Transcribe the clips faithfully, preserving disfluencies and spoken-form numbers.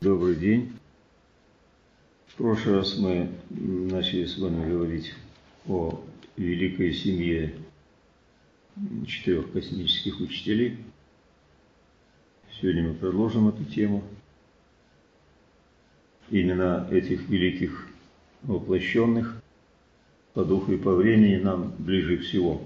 Добрый день. В прошлый раз мы начали с вами говорить о великой семье четырех космических учителей. Сегодня мы продолжим эту тему. Имена этих великих воплощенных по духу и по времени нам ближе всего.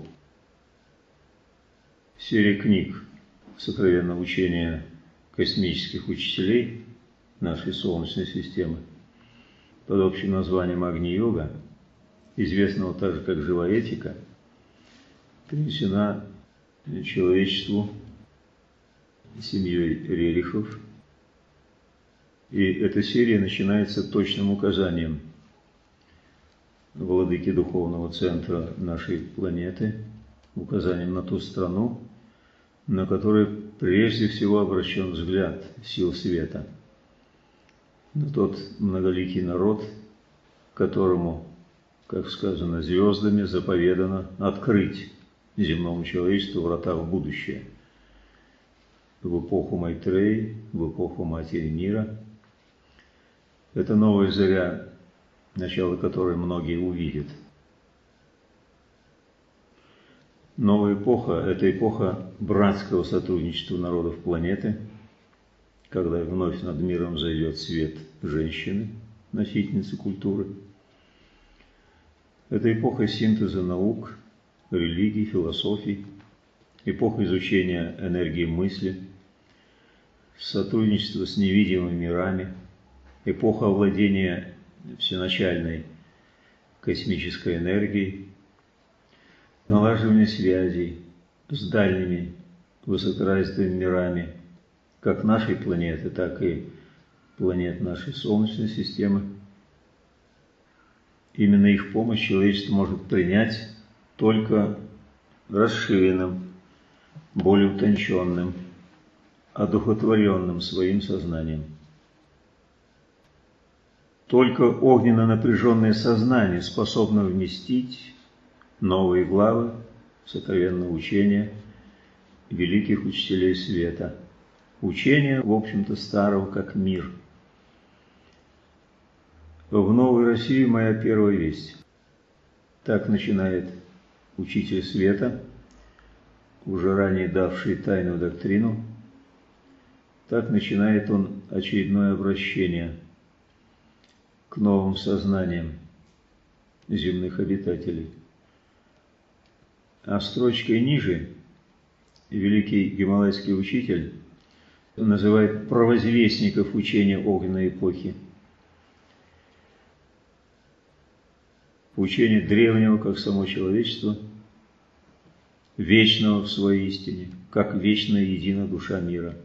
Серия книг «Сокровенное учение космических учителей» нашей Солнечной системы под общим названием Агни-йога, известного также как живая этика, принесена человечеству семьей Рерихов. И эта серия начинается точным указанием владыки духовного центра нашей планеты, указанием на ту страну, на которой прежде всего обращен взгляд сил света, на тот многоликий народ, которому, как сказано, звездами заповедано открыть земному человечеству врата в будущее, в эпоху Майтреи, в эпоху Матери Мира. Это новая заря, начало которой многие увидят. Новая эпоха – это эпоха братского сотрудничества народов планеты, когда вновь над миром зайдет свет женщины, носительницы культуры. Это эпоха синтеза наук, религий, философий, эпоха изучения энергии мысли, сотрудничества с невидимыми мирами, эпоха овладения всеначальной космической энергией, налаживание связей с дальними высокоразвитыми мирами, как нашей планеты, так и планет нашей Солнечной системы. Именно их помощь человечество может принять только расширенным, более утонченным, одухотворенным своим сознанием. Только огненно-напряженное сознание способно вместить новые главы сокровенного учения великих учителей света. Учение, в общем-то, старого как мир. В новой России моя первая весть. Так начинает учитель света, уже ранее давший тайную доктрину. Так начинает он очередное обращение к новым сознаниям земных обитателей. А строчкой ниже великий гималайский учитель называет провозвестников учения огненной эпохи. Учение древнего, как само человечество, вечного в своей истине, как вечная едина душа мира.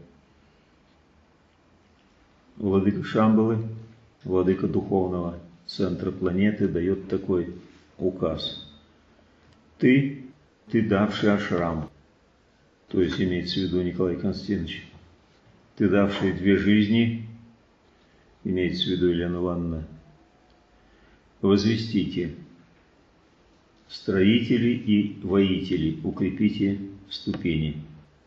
Владыка Шамбалы, владыка духовного центра планеты, дает такой указ. Ты, ты давший ашрам, то есть имеется в виду Николай Константинович, ты давший две жизни, имеется в виду Елена Ивановна, возвестите, строители и воители, укрепите ступени.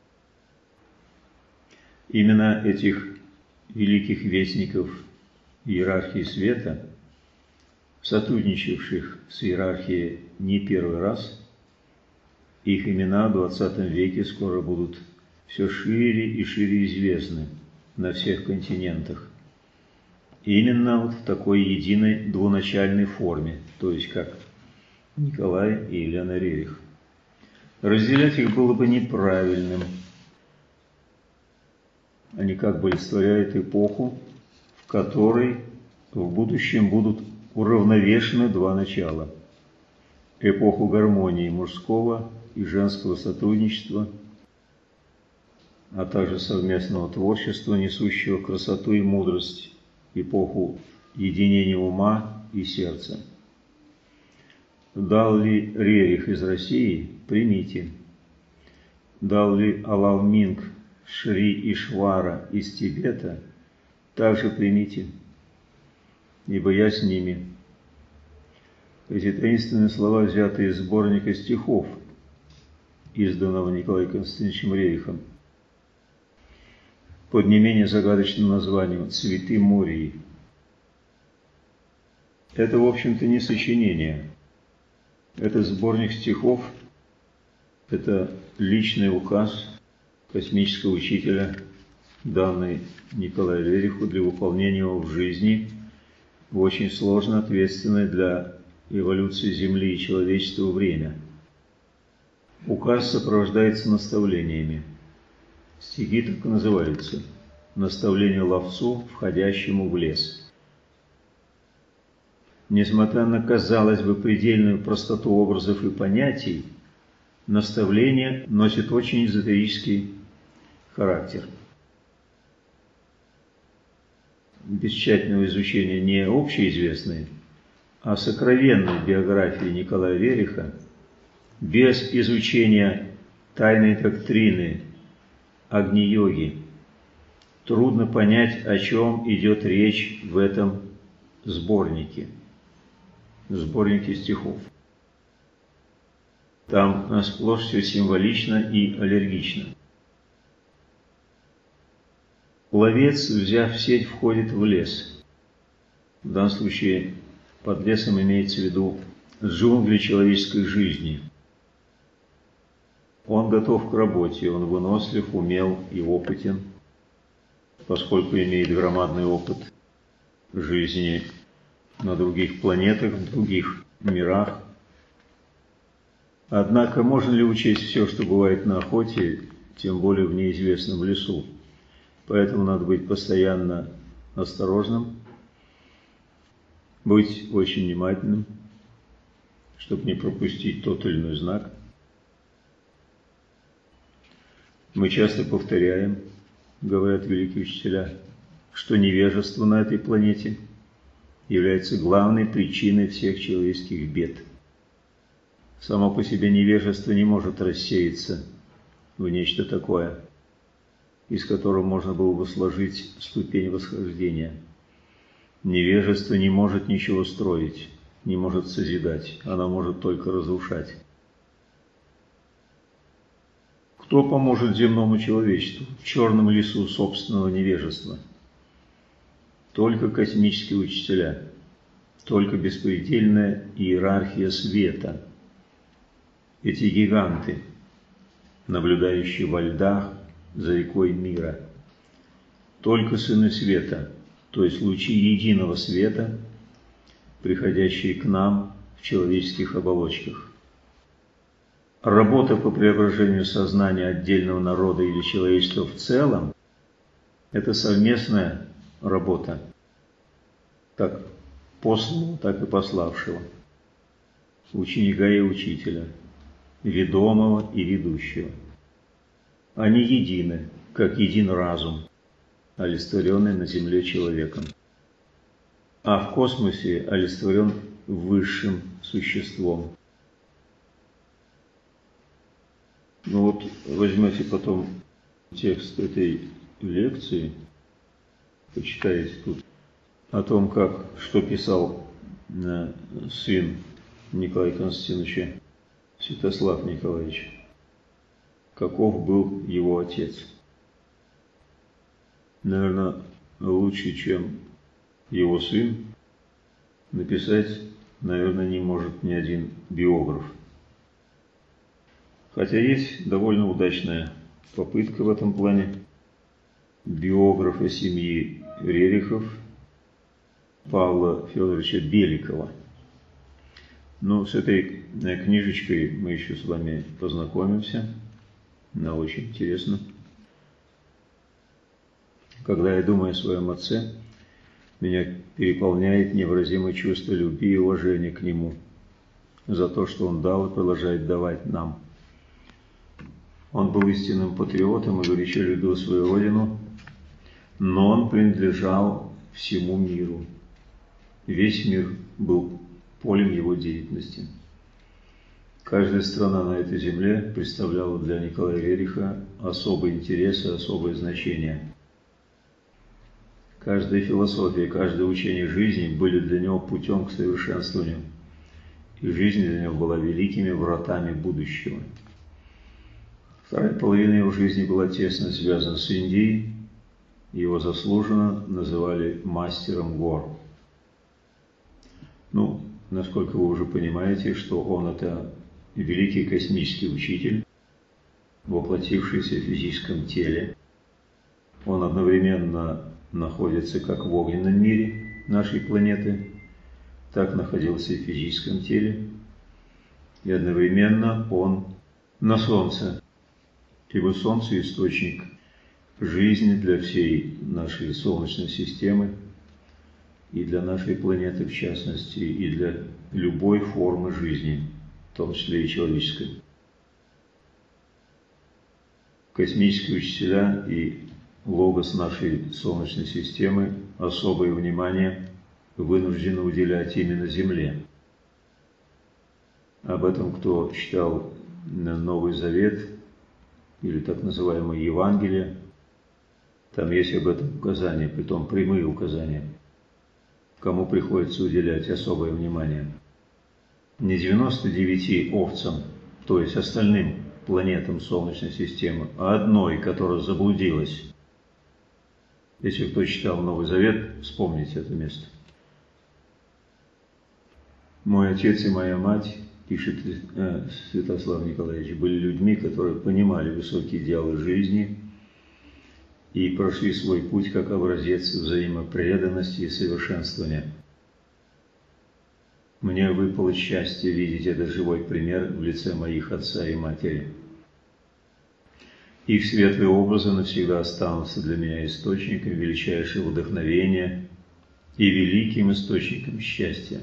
Имена этих великих вестников иерархии света, сотрудничавших с иерархией не первый раз, их имена в двадцатом веке скоро будут все шире и шире известны на всех континентах. Именно вот в такой единой двуначальной форме, то есть как Николай и Елена Рерих. Разделять их было бы неправильным. Они как бы олицетворяют эпоху, в которой в будущем будут уравновешены два начала. Эпоху гармонии мужского и женского сотрудничества, а также совместного творчества, несущего красоту и мудрость, эпоху единения ума и сердца. Дал ли Рерих из России? Примите. Дал ли Алалминг Шри Ишвара из Тибета? Также примите, ибо я с ними. Эти таинственные слова взяты из сборника стихов, изданного Николаем Константиновичем Рерихом. под не менее загадочным названием «Цветы Мории». Это, в общем-то, не сочинение. Это сборник стихов, это личный указ космического учителя, данный Николаю Рериху для выполнения его в жизни в очень сложно ответственное для эволюции Земли и человечества время. Указ сопровождается наставлениями. Стихи так и называются «Наставление ловцу, входящему в лес». Несмотря на, казалось бы, предельную простоту образов и понятий, наставление носит очень эзотерический характер. Без тщательного изучения не общеизвестной, а сокровенной биографии Николая Рериха, без изучения тайной доктрины Агни-йоги, трудно понять, о чем идет речь в этом сборнике, сборнике стихов. Там сплошь все символично и аллергично. Ловец, взяв сеть, входит в лес. В данном случае под лесом имеется в виду джунгли человеческой жизни. Он готов к работе, он вынослив, умел и опытен, поскольку имеет громадный опыт жизни на других планетах, в других мирах. Однако можно ли учесть все, что бывает на охоте, тем более в неизвестном лесу? Поэтому надо быть постоянно осторожным, быть очень внимательным, чтобы не пропустить тот или иной знак. Мы часто повторяем, говорят великие учителя, что невежество на этой планете является главной причиной всех человеческих бед. Само по себе невежество не может рассеяться в нечто такое, из которого можно было бы сложить ступень восхождения. Невежество не может ничего строить, не может созидать, оно может только разрушать. Кто поможет земному человечеству в черном лесу собственного невежества? Только космические учителя, только беспредельная иерархия света. Эти гиганты, наблюдающие во льдах за рекой мира. Только сыны света, то есть лучи единого света, приходящие к нам в человеческих оболочках. Работа по преображению сознания отдельного народа или человечества в целом – это совместная работа, как посланного, так и пославшего, ученика и учителя, ведомого и ведущего. Они едины, как един разум, олицетворенный на земле человеком, а в космосе олицетворен высшим существом. Ну вот возьмете потом текст этой лекции, почитаете тут о том, как, что писал э, сын Николая Константиновича, Святослав Николаевич, каков был его отец. Наверное, лучше, чем его сын, написать, наверное, не может ни один биограф. Хотя есть довольно удачная попытка в этом плане биографа семьи Рерихов Павла Федоровича Беликова. Но с этой книжечкой мы еще с вами познакомимся. Она очень интересна. Когда я думаю о своем отце, меня переполняет невыразимое чувство любви и уважения к нему за то, что он дал и продолжает давать нам. Он был истинным патриотом и горячо любил свою родину, но он принадлежал всему миру. Весь мир был полем его деятельности. Каждая страна на этой земле представляла для Николая Рериха особый интерес и особое значение. Каждая философия, каждое учение жизни были для него путем к совершенствованию, и жизнь для него была великими вратами будущего. Вторая половина его жизни была тесно связана с Индией, его заслуженно называли мастером гор. Ну, насколько вы уже понимаете, что он это великий космический учитель, воплотившийся в физическом теле. Он одновременно находится как в огненном мире нашей планеты, так находился и в физическом теле, и одновременно он на Солнце, ибо Солнце – источник жизни для всей нашей Солнечной системы и для нашей планеты в частности, и для любой формы жизни, в том числе и человеческой. Космические учителя и логос нашей Солнечной системы особое внимание вынуждены уделять именно Земле. Об этом, кто читал Новый Завет или так называемое Евангелие, там есть об этом указания, притом прямые указания, кому приходится уделять особое внимание. Не девяноста девяти овцам, то есть остальным планетам Солнечной системы, а одной, которая заблудилась. Если кто читал Новый Завет, вспомните это место. Мой отец и моя мать, пишет э, Святослав Николаевич, были людьми, которые понимали высокие идеалы жизни и прошли свой путь как образец взаимопреданности и совершенствования. Мне выпало счастье видеть этот живой пример в лице моих отца и матери. Их светлые образы навсегда останутся для меня источником величайшего вдохновения и великим источником счастья.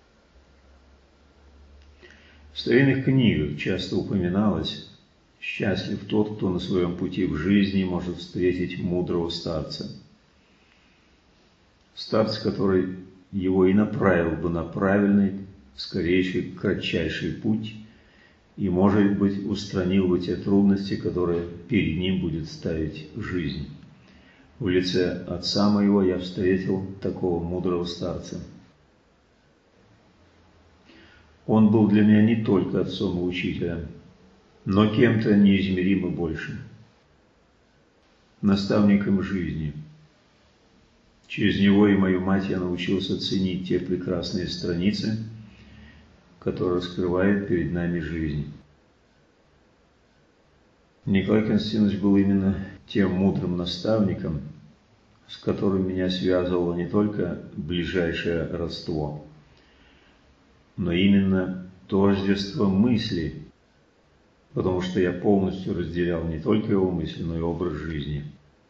В старинных книгах часто упоминалось: «Счастлив тот, кто на своем пути в жизни может встретить мудрого старца». Старец, который его и направил бы на правильный, скорейший, кратчайший путь, и, может быть, устранил бы те трудности, которые перед ним будет ставить жизнь. В лице отца моего я встретил такого мудрого старца. Он был для меня не только отцом и учителем, но кем-то неизмеримо больше, наставником жизни. Через него и мою мать я научился ценить те прекрасные страницы, которые раскрывает перед нами жизнь. Николай Константинович был именно тем мудрым наставником, с которым меня связывало не только ближайшее родство, но именно тождество мысли, потому что я полностью разделял не только его мысли, но и образ жизни.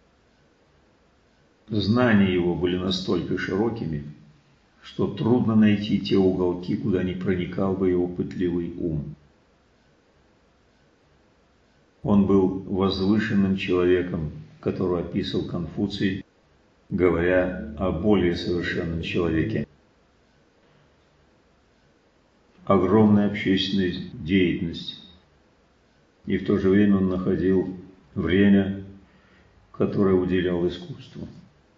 Знания его были настолько широкими, что трудно найти те уголки, куда не проникал бы его пытливый ум. Он был возвышенным человеком, которого описывал Конфуций, говоря о более совершенном человеке. Огромная общественная деятельность, и в то же время он находил время, которое уделял искусству.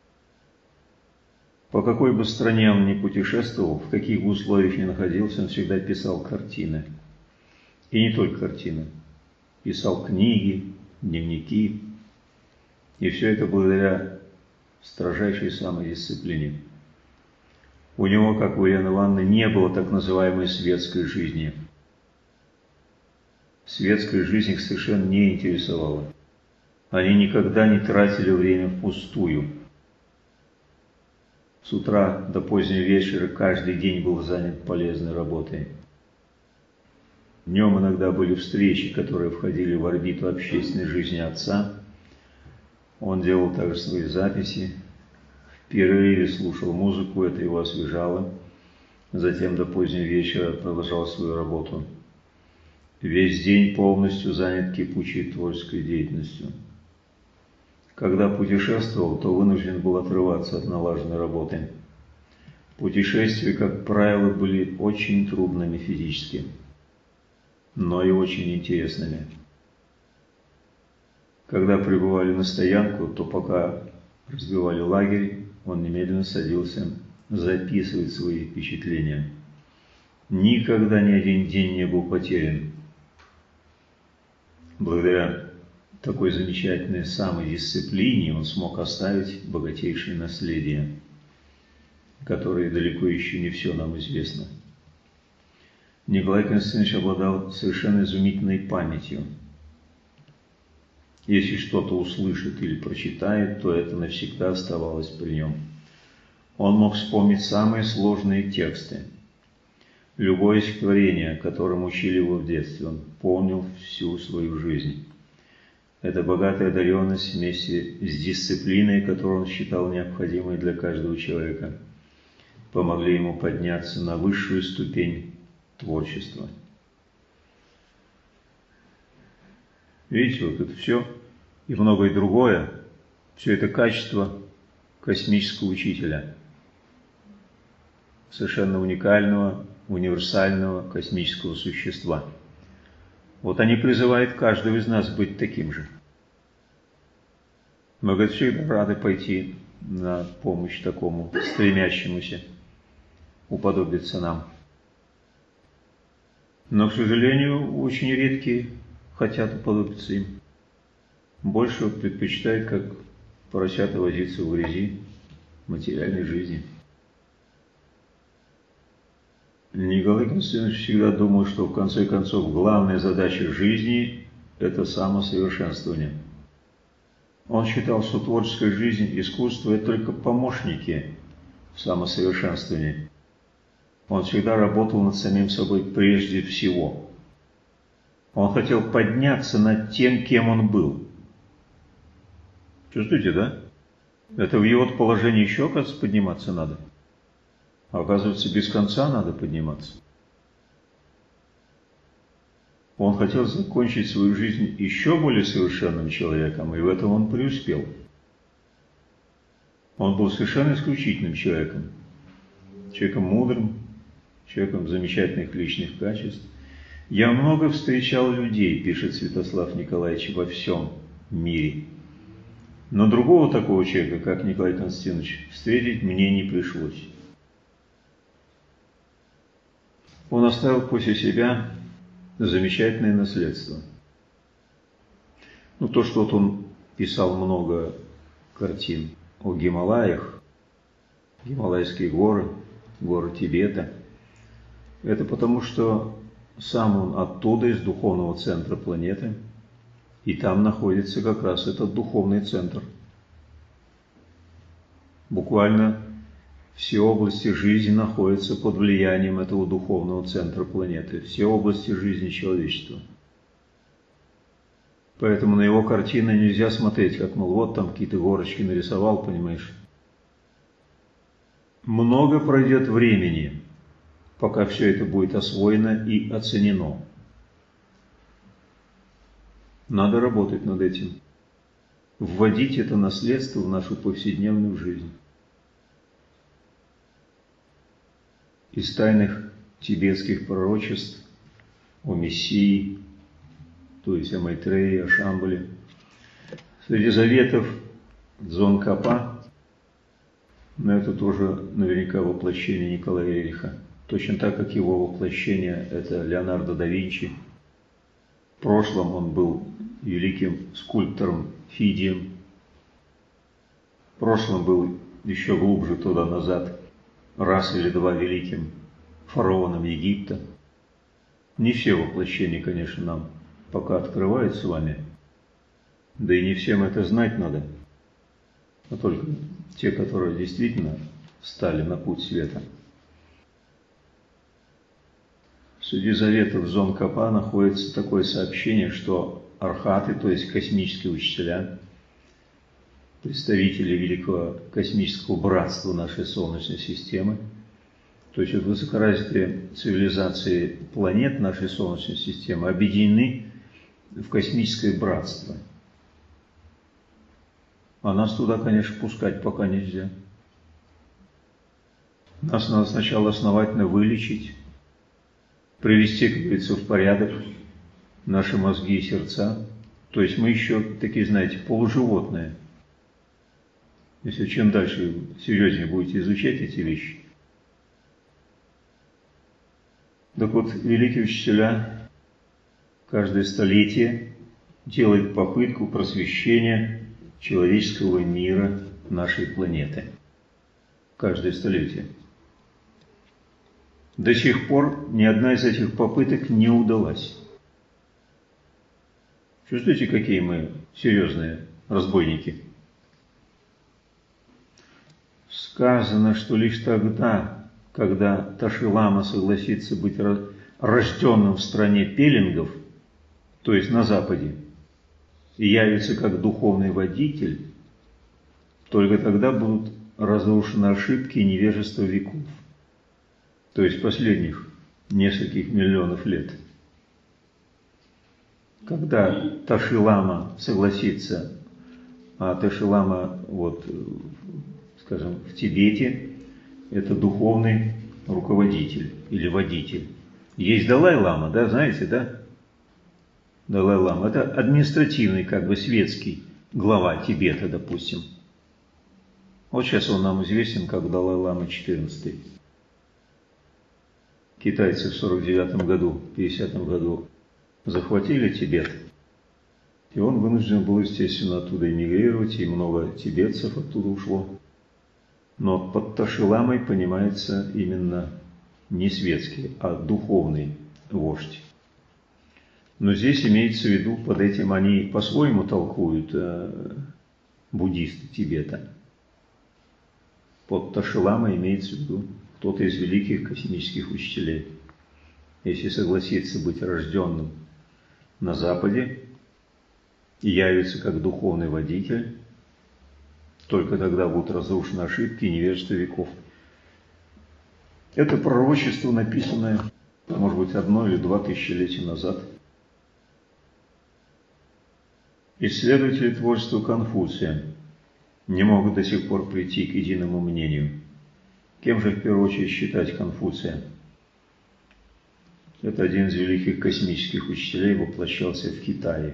По какой бы стране он ни путешествовал, в каких бы условиях ни находился, он всегда писал картины. И не только картины. Писал книги, дневники. И все это благодаря строжайшей самодисциплине. У него, как у Елены Ивановны, не было так называемой светской жизни. Светская жизнь их совершенно не интересовала. Они никогда не тратили время впустую. С утра до позднего вечера каждый день был занят полезной работой. Днем иногда были встречи, которые входили в орбиту общественной жизни отца. Он делал также свои записи, в перерыве слушал музыку, это его освежало. Затем до позднего вечера продолжал свою работу. Весь день полностью занят кипучей творческой деятельностью. Когда путешествовал, то вынужден был отрываться от налаженной работы. Путешествия, как правило, были очень трудными физически, но и очень интересными. Когда прибывали на стоянку, то пока разбивали лагерь, он немедленно садился записывать свои впечатления. Никогда ни один день не был потерян. Благодаря такой замечательной самодисциплине он смог оставить богатейшее наследие, которое далеко еще не все нам известно. Николай Константинович обладал совершенно изумительной памятью. Если что-то услышит или прочитает, то это навсегда оставалось при нем. Он мог вспомнить самые сложные тексты. Любое стихотворение, которым учили его в детстве, он помнил всю свою жизнь. Эта богатая одаренность вместе с дисциплиной, которую он считал необходимой для каждого человека, помогли ему подняться на высшую ступень творчества. Видите, вот это все и многое другое, все это качество космического учителя, совершенно уникального, универсального космического существа. Вот они призывают каждого из нас быть таким же. Мы, говорит, всегда рады пойти на помощь такому стремящемуся уподобиться нам. Но, к сожалению, очень редкие хотят уподобиться им. Больше предпочитают, как поросята, возиться в грязи материальной жизни. Николай Константинович всегда думал, что в конце концов главная задача жизни – это самосовершенствование. Он считал, что творческая жизнь, искусство – это только помощники в самосовершенствовании. Он всегда работал над самим собой прежде всего. Он хотел подняться над тем, кем он был. Чувствуете, да? Это в его положении еще, оказывается, подниматься надо. А оказывается, без конца надо подниматься. Он хотел закончить свою жизнь еще более совершенным человеком, и в этом он преуспел. Он был совершенно исключительным человеком. Человеком мудрым, человеком замечательных личных качеств. «Я много встречал людей», пишет Святослав Николаевич, «во всем мире. Но другого такого человека, как Николай Константинович, встретить мне не пришлось». Он оставил после себя замечательное наследство. Ну, то, что вот он писал много картин о Гималаях, Гималайские горы, горы Тибета, это потому, что сам он оттуда, из духовного центра планеты, и там находится как раз этот духовный центр. Буквально все области жизни находятся под влиянием этого духовного центра планеты, все области жизни человечества. Поэтому на его картины нельзя смотреть, как, мол, вот там какие-то горочки нарисовал, понимаешь. Много пройдет времени, пока все это будет освоено и оценено. Надо работать над этим, вводить это наследство в нашу повседневную жизнь. Из тайных тибетских пророчеств о Мессии, то есть о Майтрее, о Шамбале, среди заветов Дзонгкапа, но это тоже наверняка воплощение Николая Рериха, точно так, как его воплощение – это Леонардо да Винчи. В прошлом он был великим скульптором Фидием, в прошлом был еще глубже туда назад раз или два великим фараоном Египта. Не все воплощения, конечно, нам пока открывают с вами, да и не всем это знать надо, а только те, которые действительно стали на путь света. Среди заветов Дзонгкапа находится такое сообщение, что архаты, то есть космические учителя, представители великого космического братства нашей Солнечной системы, то есть высокоразвитые цивилизации планет нашей Солнечной системы объединены в космическое братство. А нас туда, конечно, пускать пока нельзя. Нас надо сначала основательно вылечить, привести, как говорится, в порядок наши мозги и сердца. То есть мы еще такие, знаете, полуживотные. Если чем дальше серьезнее будете изучать эти вещи. Так вот, великие учителя каждое столетие делает попытку просвещения человеческого мира нашей планеты. Каждое столетие. До сих пор ни одна из этих попыток не удалась. Чувствуете, какие мы серьезные разбойники? Сказано, что лишь тогда, когда Таши-лама согласится быть рожденным в стране пелингов, то есть на Западе, и явится как духовный водитель, только тогда будут разрушены ошибки и невежество веков, то есть последних нескольких миллионов лет. Когда Таши-лама согласится, а Таши-лама, вот, скажем, в Тибете, это духовный руководитель или водитель. Есть Далай-лама, да, знаете, да? Далай-лама. Это административный, как бы светский глава Тибета, допустим. Вот сейчас он нам известен как Далай-лама четырнадцатый. Китайцы в сорок девятом году, пятидесятом году захватили Тибет. И он вынужден был, естественно, оттуда эмигрировать, и много тибетцев оттуда ушло. Но под Таши-ламой понимается именно не светский, а духовный вождь. Но здесь имеется в виду, под этим они по-своему толкуют э, буддисты Тибета. Под Таши-ламой имеется в виду кто-то из великих космических учителей. Если согласится быть рожденным на Западе и явится как духовный водитель, только тогда будут разрушены ошибки и невежество веков. Это пророчество, написанное, может быть, одно или два тысячелетия назад. Исследователи творчества Конфуция не могут до сих пор прийти к единому мнению. Кем же в первую очередь считать Конфуция? Это один из великих космических учителей, воплощался в Китае.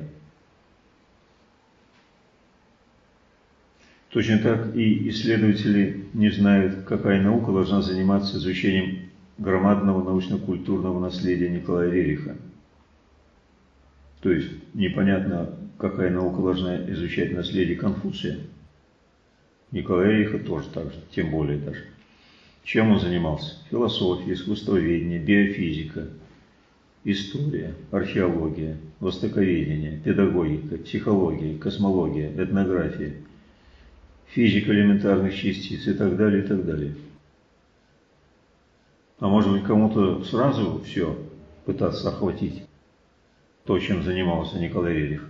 Точно так и исследователи не знают, какая наука должна заниматься изучением громадного научно-культурного наследия Николая Рериха. То есть непонятно, какая наука должна изучать наследие Конфуция. Николая Рериха тоже так же, тем более даже. Чем он занимался? Философия, искусствоведение, биофизика, история, археология, востоковедение, педагогика, психология, космология, этнография, физика элементарных частиц и так далее, и так далее. А может быть, кому-то сразу все пытаться охватить то, чем занимался Николай Рерих.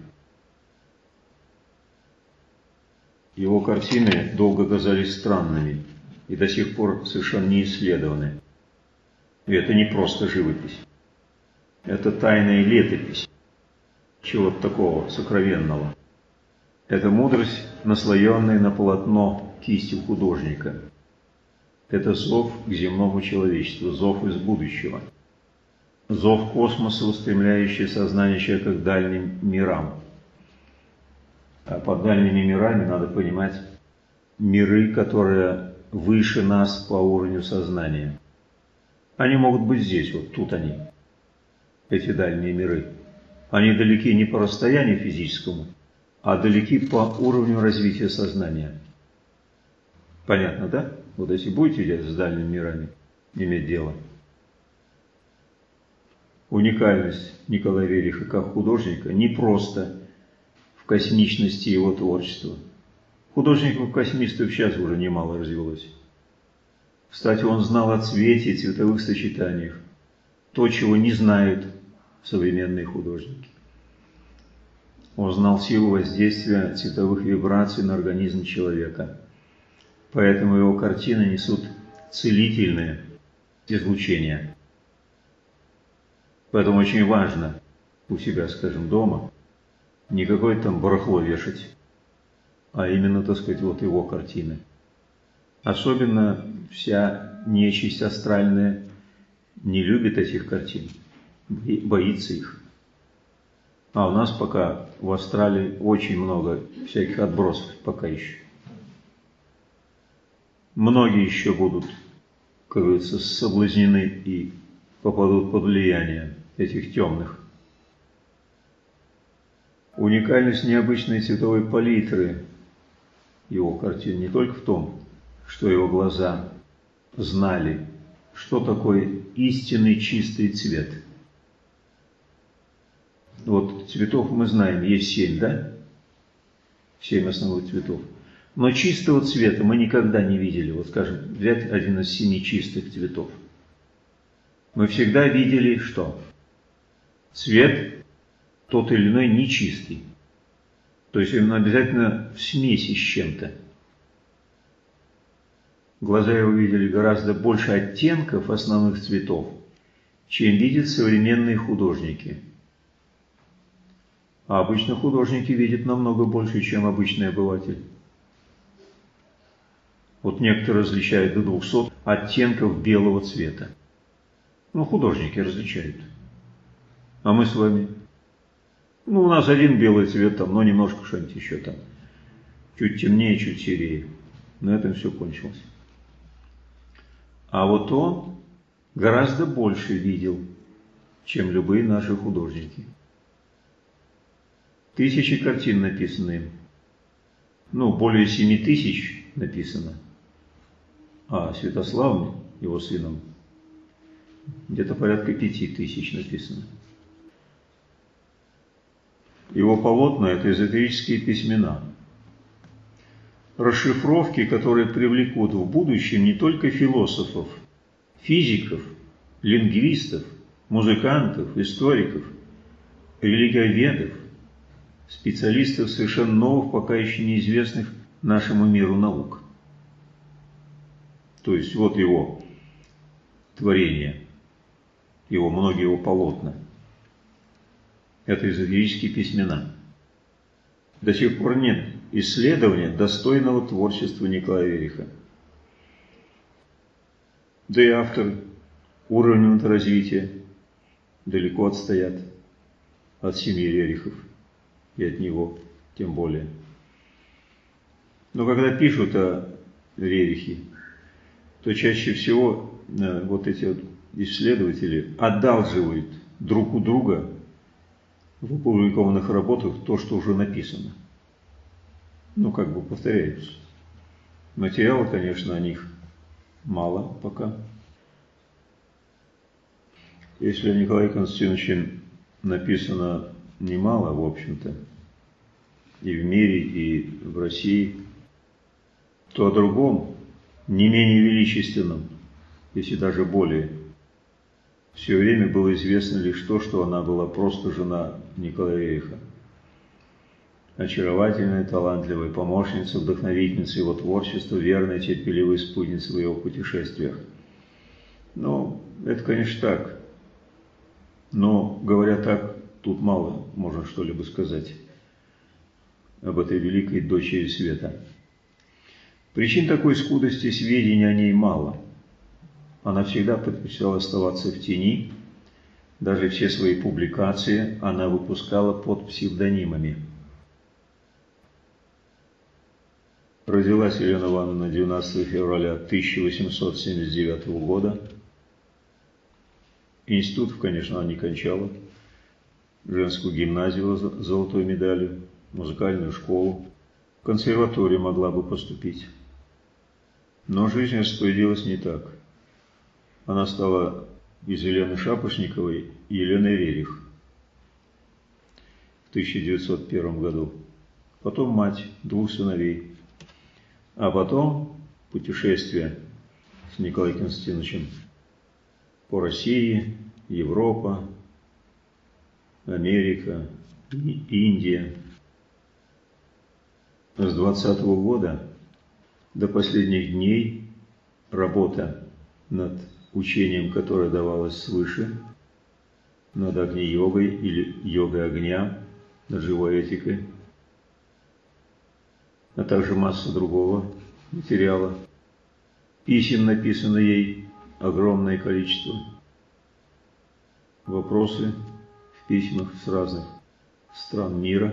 Его картины долго казались странными и до сих пор совершенно не исследованы. И это не просто живопись. Это тайная летопись чего-то такого сокровенного. Это мудрость, наслоенная на полотно кистью художника. Это зов к земному человечеству, зов из будущего. Зов космоса, устремляющий сознание человека к дальним мирам. А под дальними мирами надо понимать миры, которые выше нас по уровню сознания. Они могут быть здесь, вот тут они, эти дальние миры. Они далеки не по расстоянию физическому, а далеки по уровню развития сознания. Понятно, да? Вот если будете с дальними мирами иметь дело. Уникальность Николая Рериха как художника не просто в космичности его творчества. Художников-космистов сейчас уже немало развелось. Кстати, он знал о цвете и цветовых сочетаниях. То, чего не знают современные художники. Он знал силу воздействия цветовых вибраций на организм человека. Поэтому его картины несут целительное излучение. Поэтому очень важно у себя, скажем, дома не какое-то там барахло вешать, а именно, так сказать, вот его картины. Особенно вся нечисть астральная не любит этих картин, боится их. А у нас пока в астрале очень много всяких отбросов, пока еще. Многие еще будут, как говорится, соблазнены и попадут под влияние этих темных. Уникальность необычной цветовой палитры его картин не только в том, что его глаза знали, что такое истинный чистый цвет. Вот цветов мы знаем, есть семь, да? Семь основных цветов. Но чистого цвета мы никогда не видели. Вот, скажем, взять один из семи чистых цветов. Мы всегда видели что? Цвет тот или иной нечистый. То есть он обязательно в смеси с чем-то. Глаза его видели гораздо больше оттенков основных цветов, чем видят современные художники. А обычно художники видят намного больше, чем обычный обыватель. Вот некоторые различают до двухсот оттенков белого цвета. Ну, художники различают. А мы с вами? Ну, у нас один белый цвет там, но немножко что-нибудь еще там. Чуть темнее, чуть серее. На этом все кончилось. А вот он гораздо больше видел, чем любые наши художники. Тысячи картин написаны им. Ну, более семи тысяч написано. А Святославом, его сыном, где-то порядка пяти тысяч написано. Его полотна – это эзотерические письмена. Расшифровки, которые привлекут в будущем не только философов, физиков, лингвистов, музыкантов, историков, религиоведов, специалистов совершенно новых, пока еще неизвестных нашему миру наук. То есть вот его творение, его, многие его полотна. Это эзотерические письмена. До сих пор нет исследования достойного творчества Николая Рериха. Да и авторы уровнем развития далеко отстоят от семьи Рерихов и от него тем более. Но когда пишут о Рерихе, то чаще всего вот эти вот исследователи одалживают друг у друга в опубликованных работах то, что уже написано. Ну, как бы повторяются. Материала, конечно, о них мало пока. Если о Николае Константиновиче написано немало, в общем-то, и в мире, и в России, то о другом, не менее величественном, если даже более, все время было известно лишь то, что она была просто жена Николая Рериха. Очаровательная, талантливая помощница, вдохновительница его творчества, верная, терпеливая спутница в его путешествиях. Ну, это, конечно, так. Но, говоря так, тут мало можно что-либо сказать об этой великой дочери света. Причин такой скудости сведений о ней мало. Она всегда предпочитала оставаться в тени. Даже все свои публикации она выпускала под псевдонимами. Родилась Елена Ивановна двенадцатого февраля тысяча восемьсот семьдесят девятого года. Институт, конечно, она не кончала. Женскую гимназию с золотой медалью, музыкальную школу, в консерваторию могла бы поступить. Но жизнь распорядилась не так. Она стала из Елены Шапошниковой Еленой Рерих в тысяча девятьсот первом году. Потом мать двух сыновей. А потом путешествие с Николаем Константиновичем по России, Европа, Америка, Индия. С двадцатого года до последних дней работа над учением, которое давалось свыше, над Агни-йогой или йогой огня, над живой этикой, а также масса другого материала. Писем написано ей огромное количество. Вопросы в письмах с разных стран мира.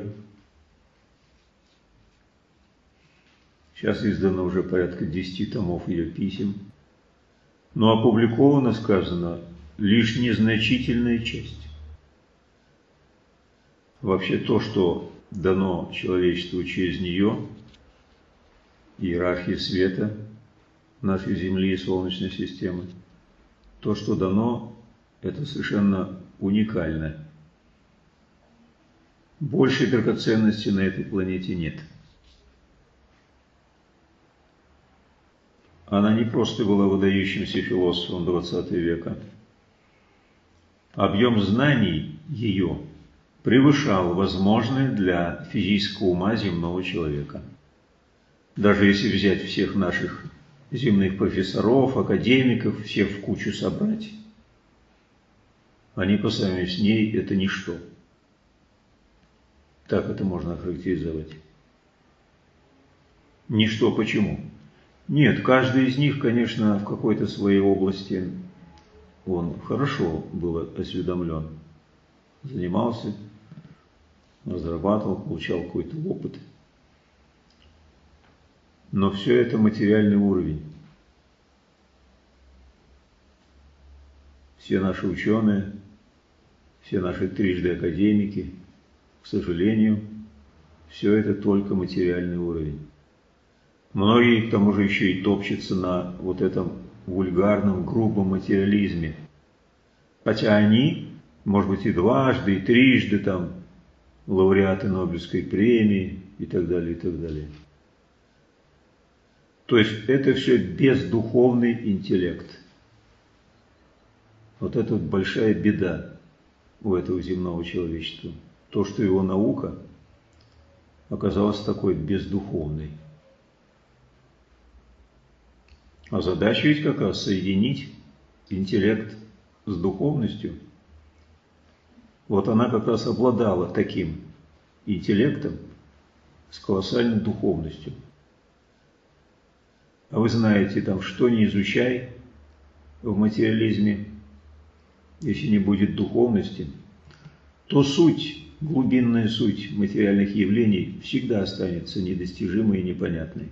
Сейчас издано уже порядка десяти томов ее писем. Но опубликовано, сказано, лишь незначительная часть. Вообще то, что дано человечеству через нее, иерархии света нашей Земли и Солнечной системы, то, что дано, это совершенно уникально. Большей драгоценности на этой планете нет. Она не просто была выдающимся философом двадцатого века. Объем знаний ее превышал возможное для физического ума земного человека. Даже если взять всех наших земных профессоров, академиков, всех в кучу собрать, они по сравнению с ней это ничто. Так это можно охарактеризовать. Ничто почему? Нет, каждый из них, конечно, в какой-то своей области он хорошо был осведомлен, занимался, разрабатывал, получал какой-то опыт. Но все это материальный уровень. Все наши ученые, все наши трижды академики, к сожалению, все это только материальный уровень. Многие, к тому же, еще и топчутся на вот этом вульгарном, грубом материализме. Хотя они, может быть, и дважды, и трижды там лауреаты Нобелевской премии и так далее, и так далее. То есть это все бездуховный интеллект. Вот это вот большая беда у этого земного человечества. То, что его наука оказалась такой бездуховной. А задача ведь как раз соединить интеллект с духовностью. Вот она как раз обладала таким интеллектом с колоссальной духовностью. А вы знаете, там, что не изучай в материализме, если не будет духовности, то суть, глубинная суть материальных явлений всегда останется недостижимой и непонятной.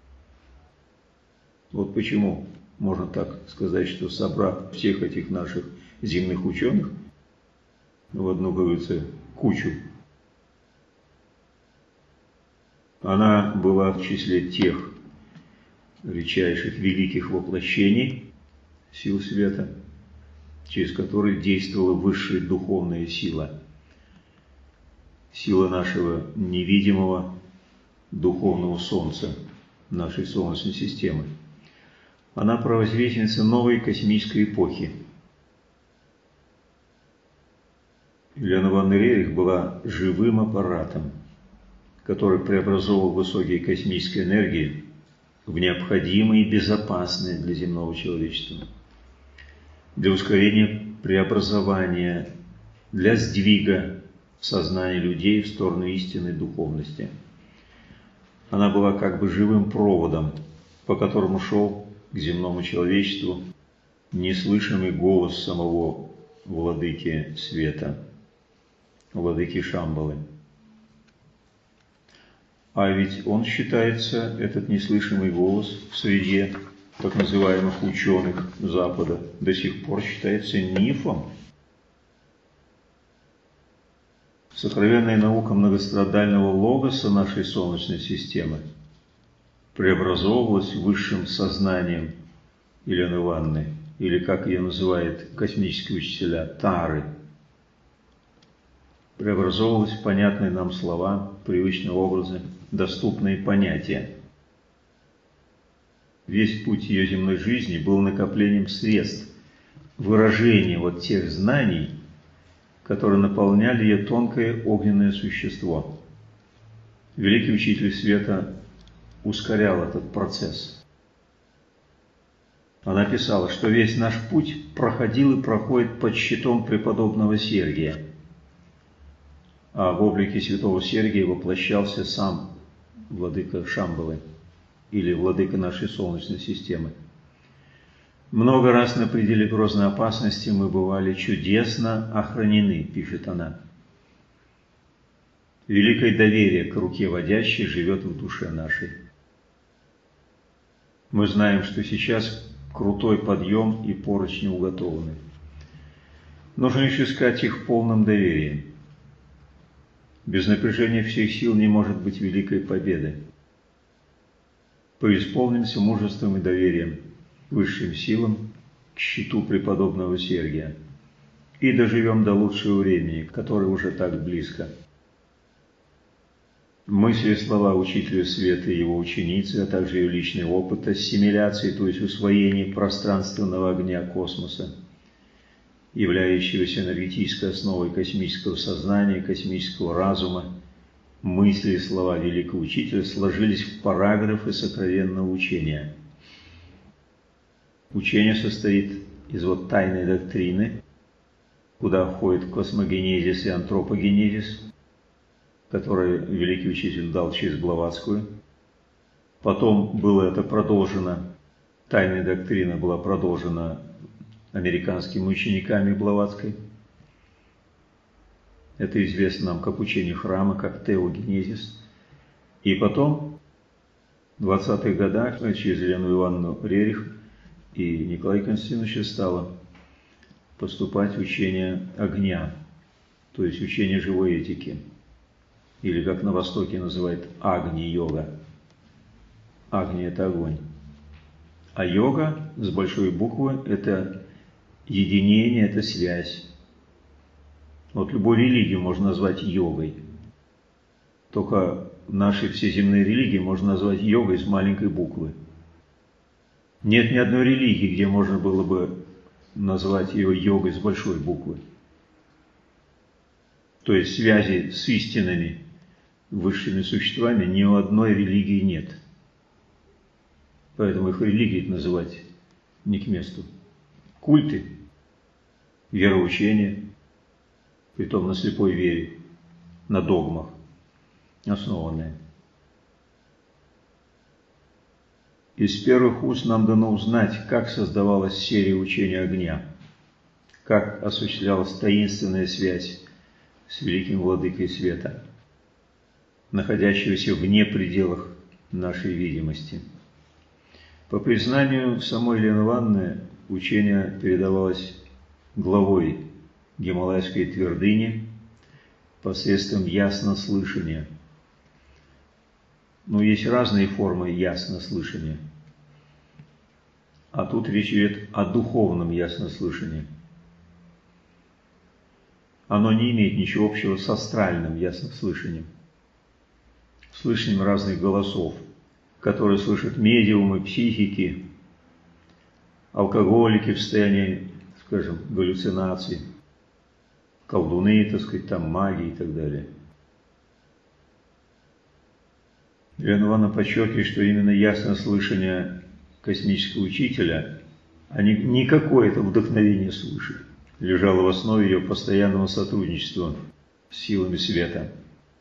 Вот почему можно так сказать, что собрав всех этих наших земных ученых в одну, как говорится, кучу, она была в числе тех редчайших великих воплощений сил света, через которые действовала высшая духовная сила, сила нашего невидимого духовного солнца, нашей Солнечной системы. Она провозвестница новой космической эпохи. Елена Ивановна Рерих была живым аппаратом, который преобразовывал высокие космические энергии в необходимые и безопасные для земного человечества, для ускорения преобразования, для сдвига сознания людей в сторону истинной духовности. Она была как бы живым проводом, по которому шел к земному человечеству неслышимый голос самого владыки света, владыки Шамбалы. А ведь он считается, этот неслышимый голос, в среде так называемых ученых Запада, до сих пор считается мифом. Сокровенная наука многострадального логоса нашей Солнечной системы преобразовывалась высшим сознанием Елены Ивановны, или, как ее называют космические учителя, Тары, преобразовывалась в понятные нам слова, привычные образы, доступные понятия. Весь путь ее земной жизни был накоплением средств, выражения вот тех знаний, которые наполняли ее тонкое огненное существо. Великий Учитель Света ускорял этот процесс. Она писала, что весь наш путь проходил и проходит под щитом преподобного Сергия, а в облике святого Сергия воплощался сам владыка Шамбалы или владыка нашей Солнечной системы. Много раз на пределе грозной опасности мы бывали чудесно охранены, пишет она. Великое доверие к руке водящей живет в душе нашей. Мы знаем, что сейчас крутой подъем и поручни уготованы. Нужно лишь искать их в полном доверии. Без напряжения всех сил не может быть великой победы. Преисполнимся мужеством и доверием к высшим силам, к щиту преподобного Сергия, и доживем до лучшего времени, которое уже так близко. Мысли и слова Учителя Света и его ученицы, а также ее личный опыт ассимиляции, то есть усвоения пространственного огня космоса, являющегося энергетической основой космического сознания, космического разума, мысли и слова великого учителя сложились в параграфы сокровенного учения. Учение состоит из вот тайной доктрины, куда входит космогенезис и антропогенезис, который великий учитель дал через Блаватскую. Потом было это продолжено, тайная доктрина была продолжена американскими учениками Блаватской. Это известно нам как учение храма, как теогенезис. И потом, в двадцатых годах, через Елену Ивановну Рерих и Николая Константиновича стало поступать учение огня, то есть учение живой этики, или как на Востоке называют агни-йога. Агни – это огонь. А йога с большой буквы – это единение, это связь. Вот любую религию можно назвать йогой. Только наши все земные религии можно назвать йогой с маленькой буквы. Нет ни одной религии, где можно было бы назвать ее йогой с большой буквы. То есть связи с истинными высшими существами ни у одной религии нет. Поэтому их религией называть не к месту. Культы, вероучения, притом на слепой вере, на догмах основанные. Из первых уст нам дано узнать, как создавалась серия учения огня, как осуществлялась таинственная связь с великим владыкой света, находящегося вне пределов нашей видимости. По признанию самой Елены Ивановны, учение передавалось главой Гималайской твердыни посредством яснослышания. Но есть разные формы яснослышания. А тут речь идет о духовном яснослышании. Оно не имеет ничего общего с астральным яснослышанием, слышанием разных голосов, которые слышат медиумы, психики, алкоголики в состоянии, скажем, галлюцинаций, колдуны, так сказать, там маги и так далее. Елена Ивановна подчеркивает, что именно яснослышание космического учителя, а не, не какое-то вдохновение свыше, лежало в основе ее постоянного сотрудничества с силами света.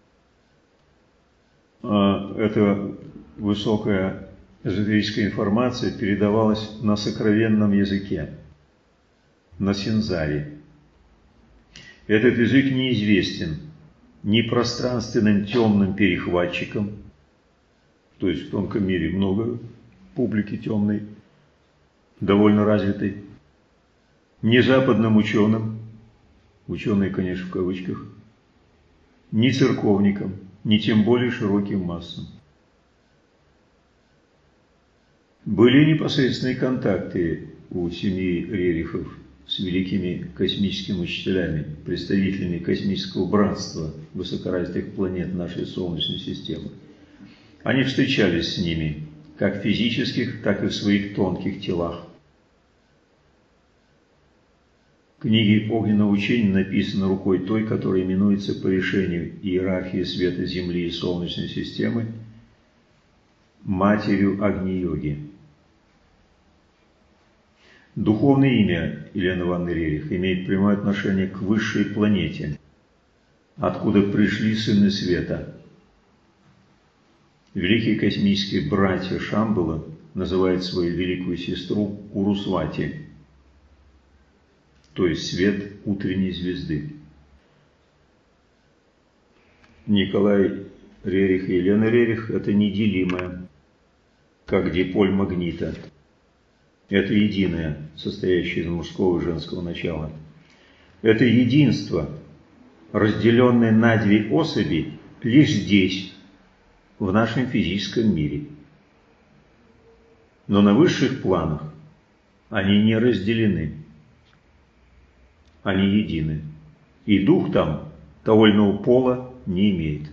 Эта высокая эзотерическая информация передавалась на сокровенном языке, на синзаре. Этот язык неизвестен ни пространственным темным перехватчикам, то есть в тонком мире много публики темной, довольно развитой, ни западным ученым, ученые, конечно, в кавычках, ни церковникам, ни тем более широким массам. Были непосредственные контакты у семьи Рерихов с великими космическими учителями, представителями космического братства высокоразвитых планет нашей Солнечной системы. Они встречались с ними как в физических, так и в своих тонких телах. В книге огненного учения написано рукой той, которая именуется по решению иерархии света Земли и Солнечной системы Матерью Агни-йоги. Духовное имя Елены Ивановны Рерих имеет прямое отношение к высшей планете, откуда пришли сыны света. Великие космические братья Шамбала называют свою великую сестру Урусвати, то есть свет утренней звезды. Николай Рерих и Елена Рерих – это неделимое, как диполь магнита. Это единое, состоящее из мужского и женского начала. Это единство разделенные на две особи лишь здесь, в нашем физическом мире. Но на высших планах они не разделены, они едины. И дух там довольного пола не имеет.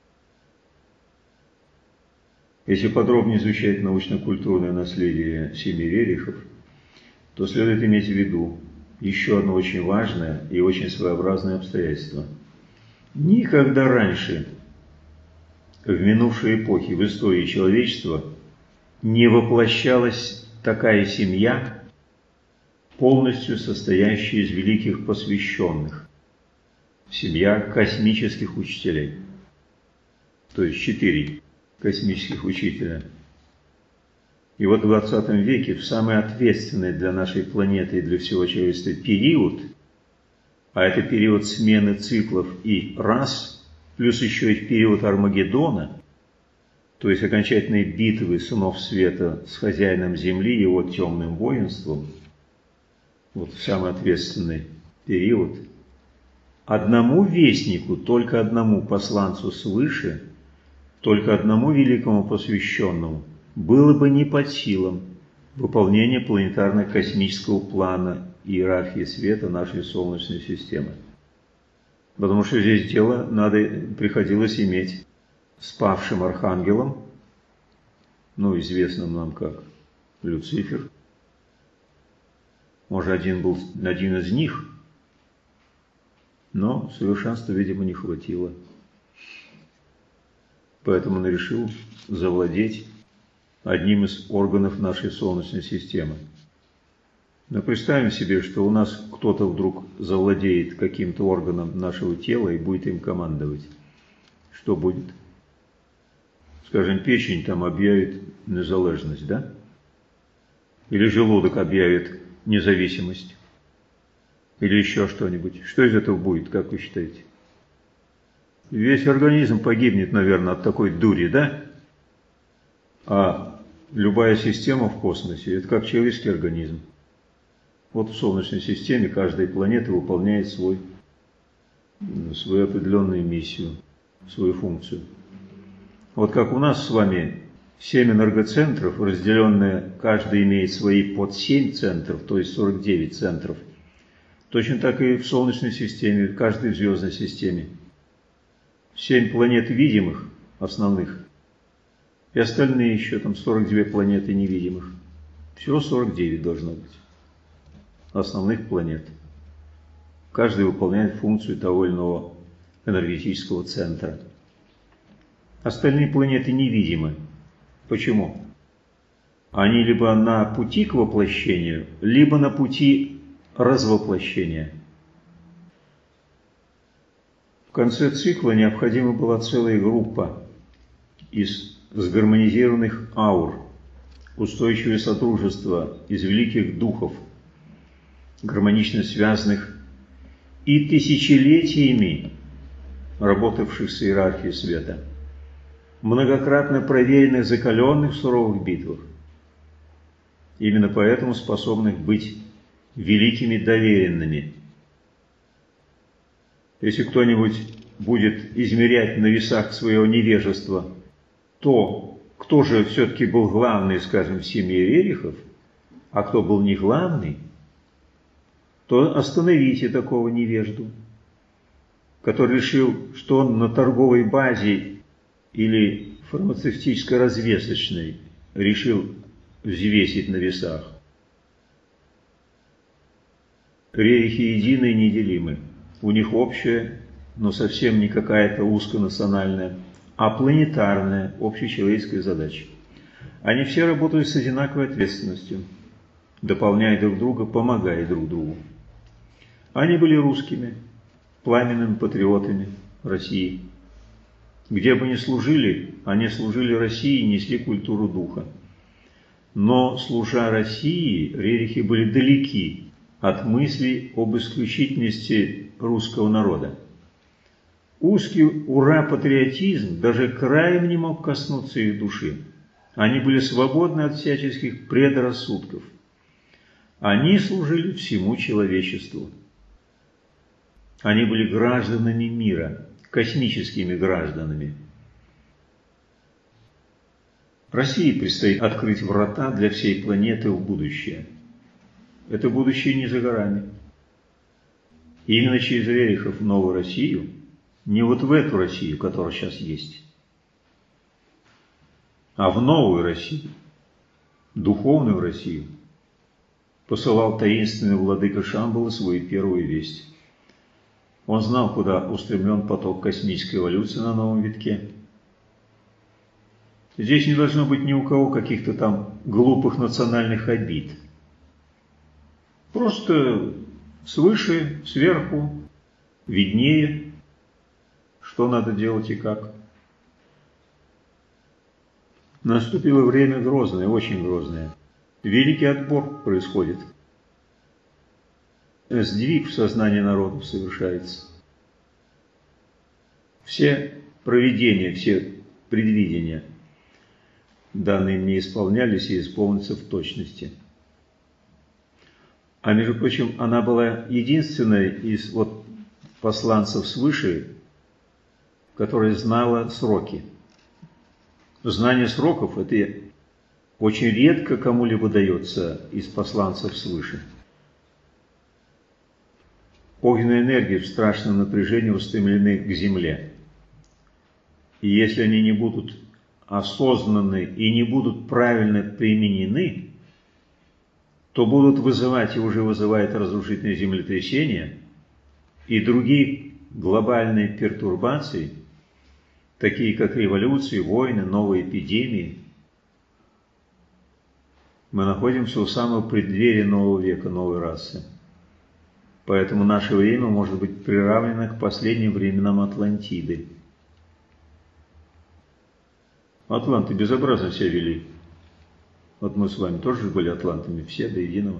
Если подробнее изучать научно-культурное наследие семьи Рерихов, то следует иметь в виду еще одно очень важное и очень своеобразное обстоятельство. Никогда раньше, в минувшей эпохе в истории человечества, не воплощалась такая семья, полностью состоящая из великих посвященных. Семья космических учителей. То есть четыре космических учителя. И вот в двадцатом веке, в самый ответственный для нашей планеты и для всего человечества период, а это период смены циклов и рас, плюс еще и период Армагеддона, то есть окончательной битвы сынов света с хозяином Земли и его темным воинством, вот в самый ответственный период, одному вестнику, только одному посланцу свыше, только одному великому посвященному было бы не под силам выполнение планетарно-космического плана иерархии света нашей Солнечной системы. Потому что здесь дело надо, приходилось иметь с павшим архангелом, ну, известным нам как Люцифер. Может, один был один из них, но совершенства, видимо, не хватило. Поэтому он решил завладеть одним из органов нашей Солнечной системы. Но представим себе, что у нас кто-то вдруг завладеет каким-то органом нашего тела и будет им командовать. Что будет? Скажем, печень там объявит незалежность, да? Или желудок объявит независимость? Или еще что-нибудь? Что из этого будет, как вы считаете? Весь организм погибнет, наверное, от такой дури, да? А любая система в космосе – это как человеческий организм. Вот в Солнечной системе каждая планета выполняет свой, свою определенную миссию, свою функцию. Вот как у нас с вами семь энергоцентров, разделенные, каждый имеет свои под семь центров, то есть сорок девять центров. Точно так и в Солнечной системе, в каждой в звездной системе. Семь планет видимых, основных, и остальные еще там сорок две планеты невидимых. Всего сорок девять должно быть основных планет. Каждый выполняет функцию того или иного энергетического центра. Остальные планеты невидимы. Почему? Они либо на пути к воплощению, либо на пути развоплощения. В конце цикла необходима была целая группа из сгармонизированных аур, устойчивое содружество из великих духов, гармонично связанных и тысячелетиями работавших с иерархией света, многократно проверенных, закаленных в суровых битвах, именно поэтому способных быть великими доверенными. Если кто-нибудь будет измерять на весах своего невежества то, кто же все-таки был главный, скажем, в семье Рерихов, а кто был не главный, то остановите такого невежду, который решил, что он на торговой базе или фармацевтической развесочной решил взвесить на весах. Рерихи едины и неделимы. У них общая, но совсем не какая-то узконациональная, а планетарная, общечеловеческая задача. Они все работают с одинаковой ответственностью, дополняя друг друга, помогая друг другу. Они были русскими, пламенными патриотами России. Где бы ни служили, они служили России и несли культуру духа. Но, служа России, Рерихи были далеки от мыслей об исключительности русского народа. Узкий ура-патриотизм даже краем не мог коснуться их души. Они были свободны от всяческих предрассудков. Они служили всему человечеству. Они были гражданами мира, космическими гражданами. России предстоит открыть врата для всей планеты в будущее. Это будущее не за горами. И именно через Рерихов в новую Россию, не вот в эту Россию, которая сейчас есть, а в новую Россию, духовную Россию, посылал таинственный владыка Шамбала свою первую весть. Он знал, куда устремлен поток космической эволюции на новом витке. Здесь не должно быть ни у кого каких-то там глупых национальных обид. Просто свыше, сверху, виднее, что надо делать и как. Наступило время грозное, очень грозное. Великий отбор происходит. Сдвиг в сознании народов совершается. Все провидения, все предвидения, данные мне исполнялись и исполнятся в точности. А между прочим, она была единственной из вот посланцев свыше, которая знала сроки. Знание сроков – это очень редко кому-либо дается из посланцев свыше. Огненные энергии в страшном напряжении устремлены к Земле. И если они не будут осознаны и не будут правильно применены, то будут вызывать и уже вызывают разрушительные землетрясения и другие глобальные пертурбации, такие как революции, войны, новые эпидемии. Мы находимся у самого преддверия нового века, новой расы. Поэтому наше время может быть приравнено к последним временам Атлантиды. Атланты безобразно себя вели. Вот мы с вами тоже были атлантами, все до единого.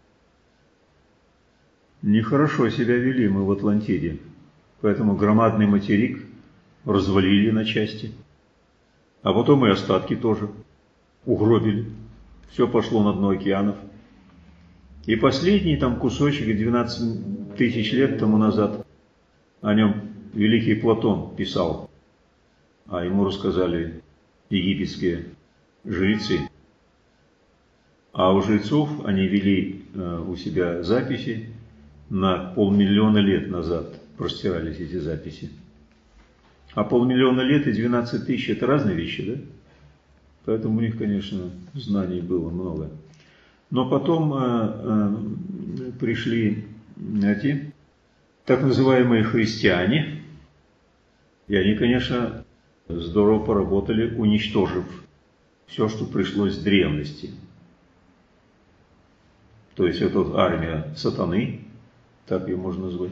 Нехорошо себя вели мы в Атлантиде. Поэтому громадный материк развалили на части. А потом и остатки тоже угробили. Все пошло на дно океанов. И последний там кусочек, двенадцать тысяч лет тому назад, о нем великий Платон писал, а ему рассказали египетские жрецы. А у жрецов они вели э, у себя записи, на полмиллиона лет назад простирались эти записи. А полмиллиона лет и двенадцать тысяч – это разные вещи, да? Поэтому у них, конечно, знаний было много. Но потом э, э, пришли эти так называемые христиане, и они, конечно, здорово поработали, уничтожив все, что пришлось с древности. То есть это вот армия сатаны, так ее можно назвать.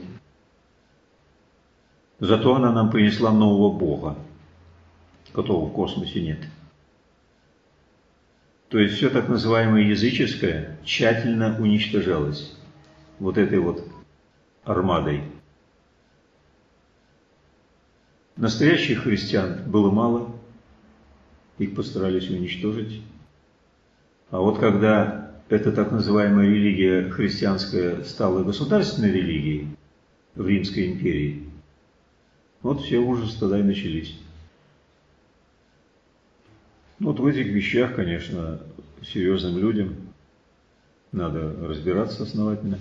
Зато она нам принесла нового Бога, которого в космосе нет. То есть все так называемое языческое тщательно уничтожалось вот этой вот армадой. Настоящих христиан было мало, их постарались уничтожить. А вот когда эта так называемая религия христианская стала государственной религией в Римской империи, вот все ужасы тогда и начались. Вот в этих вещах, конечно, серьезным людям надо разбираться основательно.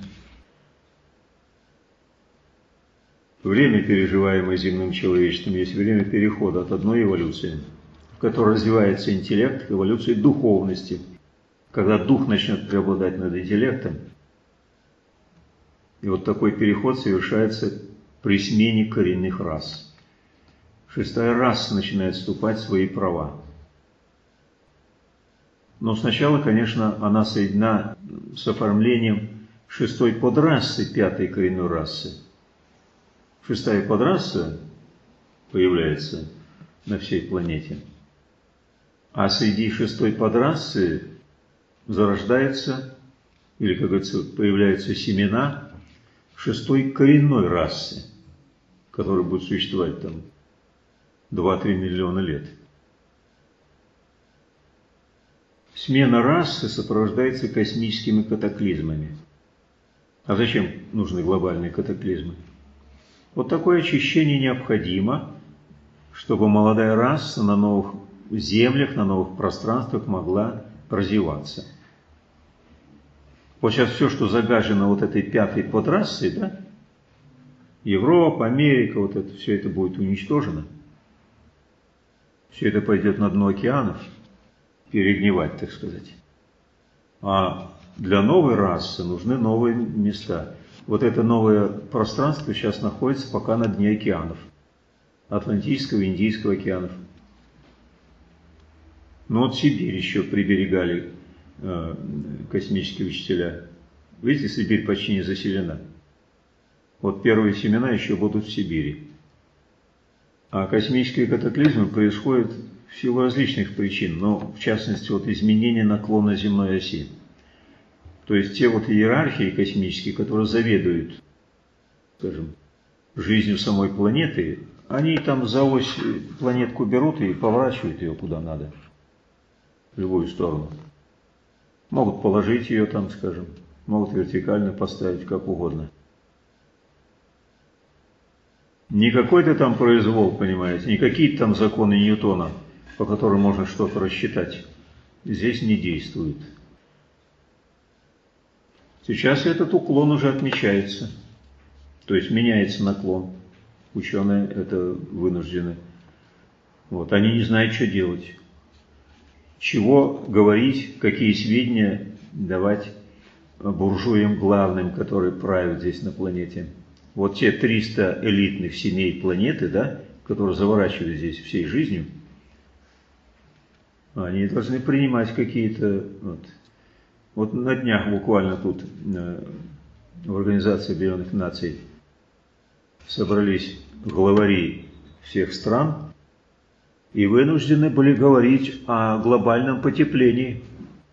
Время, переживаемое земным человечеством, есть время перехода от одной эволюции, в которой развивается интеллект, к эволюции духовности. Когда дух начнет преобладать над интеллектом, и вот такой переход совершается при смене коренных рас. Шестая раса начинает вступать в свои права. Но сначала, конечно, она соединена с оформлением шестой подрасы пятой коренной расы. Шестая подраса появляется на всей планете. А среди шестой подрасы зарождается, или, как говорится, появляются семена шестой коренной расы, которая будет существовать там два-три миллиона лет. Смена расы сопровождается космическими катаклизмами. А зачем нужны глобальные катаклизмы? Вот такое очищение необходимо, чтобы молодая раса на новых землях, на новых пространствах могла развиваться. Вот сейчас все, что загажено вот этой пятой подрасой, да, Европа, Америка, вот это, все это будет уничтожено. Все это пойдет на дно океанов, перегнивать, так сказать. А для новой расы нужны новые места. Вот это новое пространство сейчас находится пока на дне океанов. Атлантического и Индийского океанов. Ну вот Сибирь еще приберегали э, космические учителя. Видите, Сибирь почти не заселена. Вот первые семена еще будут в Сибири. А космические катаклизмы происходят в силу различных причин, но в частности вот изменение наклона земной оси. То есть те вот иерархии космические, которые заведуют, скажем, жизнью самой планеты, они там за ось планетку берут и поворачивают ее куда надо, в любую сторону. Могут положить ее там, скажем, могут вертикально поставить, как угодно. Не какой-то там произвол, понимаете, не какие-то там законы Ньютона, по которым можно что-то рассчитать, здесь не действуют. Сейчас этот уклон уже отмечается, то есть меняется наклон. Ученые это вынуждены. Вот, они не знают, что делать, чего говорить, какие сведения давать буржуям главным, которые правят здесь на планете. Вот те триста элитных семей планеты, да, которые заворачивают здесь всей жизнью, они должны принимать какие-то... Вот, вот на днях буквально тут в Организации Объединенных Наций собрались главари всех стран и вынуждены были говорить о глобальном потеплении.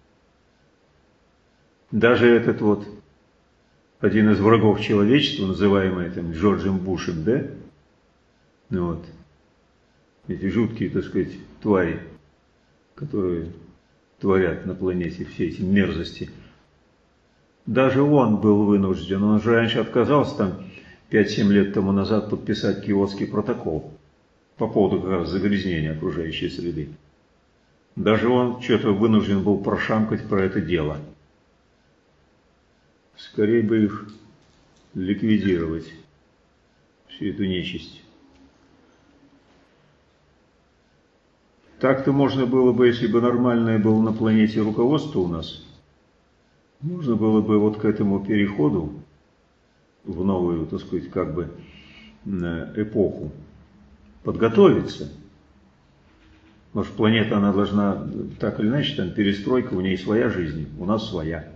Даже этот вот один из врагов человечества, называемый там Джорджем Бушем, да? Ну вот. Эти жуткие, так сказать, твари, которые творят на планете все эти мерзости. Даже он был вынужден, он же раньше отказался там пять-семь лет тому назад подписать Киотский протокол по поводу как раз загрязнения окружающей среды. Даже он что-то вынужден был прошамкать про это дело. Скорее бы их ликвидировать, всю эту нечисть. Так-то можно было бы, если бы нормальное было на планете руководство у нас, можно было бы вот к этому переходу в новую, так сказать, как бы эпоху подготовиться. Потому что планета, она должна, так или иначе, там перестройка, у ней своя жизнь, у нас своя.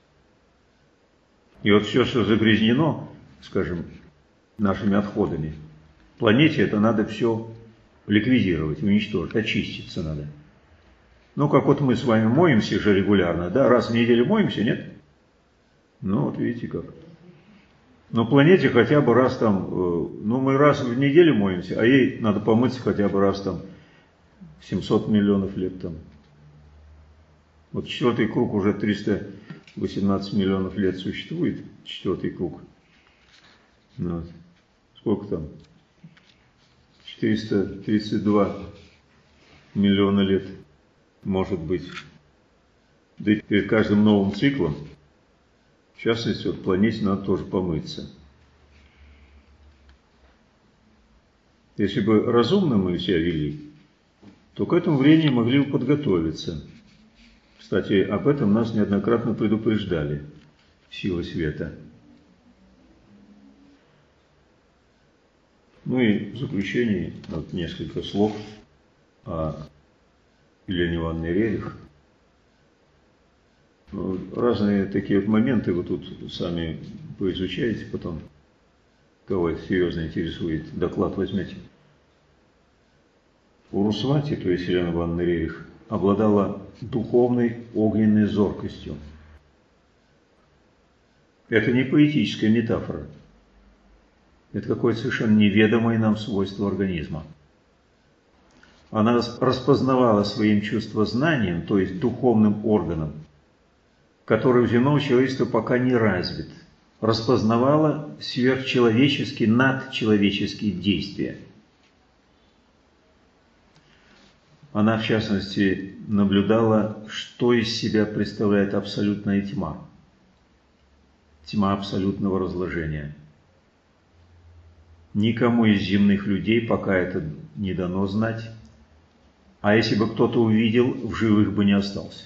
И вот все, что загрязнено, скажем, нашими отходами, планете это надо все ликвидировать, уничтожить, очиститься надо. Ну, как вот мы с вами моемся же регулярно, да, раз в неделю моемся, нет? Ну, вот видите как. Но планете хотя бы раз там, ну, мы раз в неделю моемся, а ей надо помыться хотя бы раз там семьсот миллионов лет там. Вот четвертый круг уже триста восемнадцать миллионов лет существует, четвертый круг. Вот. Сколько там? четыреста тридцать два миллиона лет, может быть. Да и перед каждым новым циклом, в частности, вот планете надо тоже помыться. Если бы разумно мы себя вели, то к этому времени могли бы подготовиться. Кстати, об этом нас неоднократно предупреждали силы света. Ну и в заключение вот несколько слов о Елене Ивановне Рерих. Разные такие вот моменты вы тут сами поизучаете потом. Кого это серьезно интересует, доклад возьмете. Урусвати, то есть Елена Ивановна Рерих, обладала духовной огненной зоркостью. Это не поэтическая метафора. Это какое-то совершенно неведомое нам свойство организма. Она распознавала своим чувствознанием, то есть духовным органом, который у земного человечества пока не развит. распознавала сверхчеловеческие, надчеловеческие действия. Она, в частности, наблюдала, что из себя представляет абсолютная тьма. Тьма абсолютного разложения. Никому из земных людей пока это не дано знать. А если бы кто-то увидел, в живых бы не остался.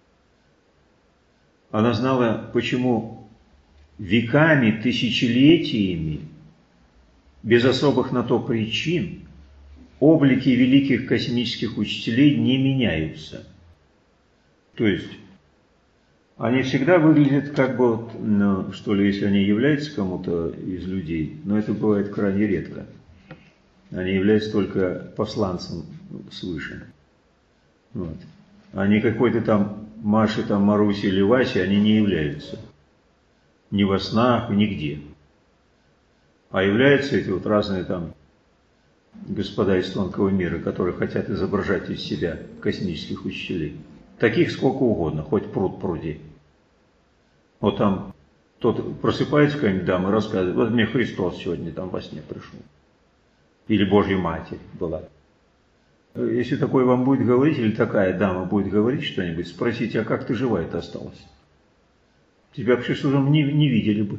Она знала, почему веками, тысячелетиями, без особых на то причин, облики великих космических учителей не меняются. То есть, они всегда выглядят как бы, вот, ну, что ли, если они являются кому-то из людей, но это бывает крайне редко. Они являются только посланцем свыше. Вот. Они какой-то там Маши, там Маруси или Васи, они не являются. Ни во снах, нигде. А являются эти вот разные там господа из тонкого мира, которые хотят изображать из себя космических учителей. Таких сколько угодно, хоть пруд пруди. Вот там тот просыпается какая-нибудь дама и рассказывает: вот мне Христос сегодня там во сне пришел. Или Божья Матерь была. Если такой вам будет говорить, или такая дама будет говорить что-нибудь, спросите: а как ты жива-то осталась? Тебя вообще уже не, не видели бы.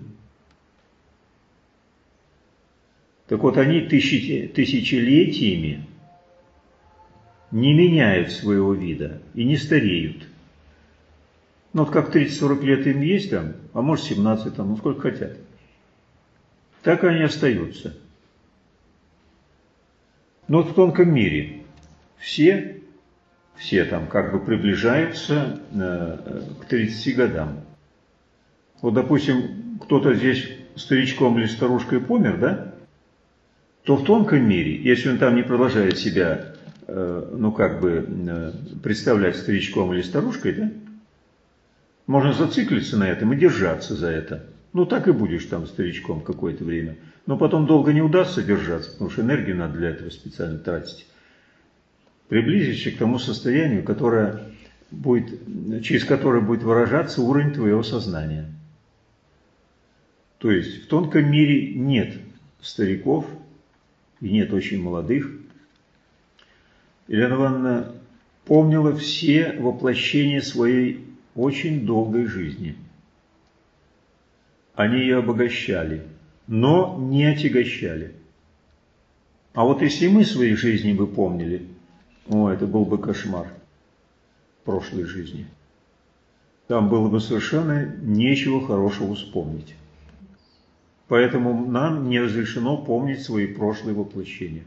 Так вот, они тысячи, тысячелетиями не меняют своего вида и не стареют. Ну вот как тридцать-сорок лет им есть там, а может семнадцать там, ну сколько хотят. Так они остаются. Но вот в тонком мире все, все там как бы приближаются э, к тридцати годам. Вот, допустим, кто-то здесь старичком или старушкой помер, да? То в тонком мире, если он там не продолжает себя, э, ну как бы, э, представлять старичком или старушкой, да? Можно зациклиться на этом и держаться за это. Ну так и будешь там старичком какое-то время. Но потом долго не удастся держаться, потому что энергию надо для этого специально тратить. Приблизишься к тому состоянию, которое будет, через которое будет выражаться уровень твоего сознания. То есть в тонком мире нет стариков и нет очень молодых. Елена Ивановна помнила все воплощения своей очень долгой жизни. Они ее обогащали, но не отягощали. А вот если мы своей жизни бы помнили, о, это был бы кошмар прошлой жизни. Там было бы совершенно нечего хорошего вспомнить. Поэтому нам не разрешено помнить свои прошлые воплощения.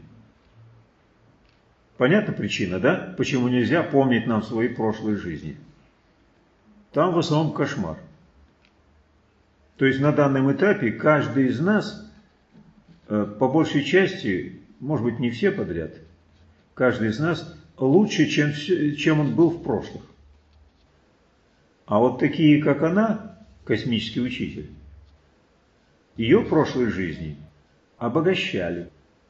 Понятна причина, да? Почему нельзя помнить нам свои прошлые жизни? Там в основном кошмар. То есть на данном этапе каждый из нас, по большей части, может быть не все подряд, каждый из нас лучше, чем, чем он был в прошлых. А вот такие, как она, космический учитель, ее прошлой жизни обогащали.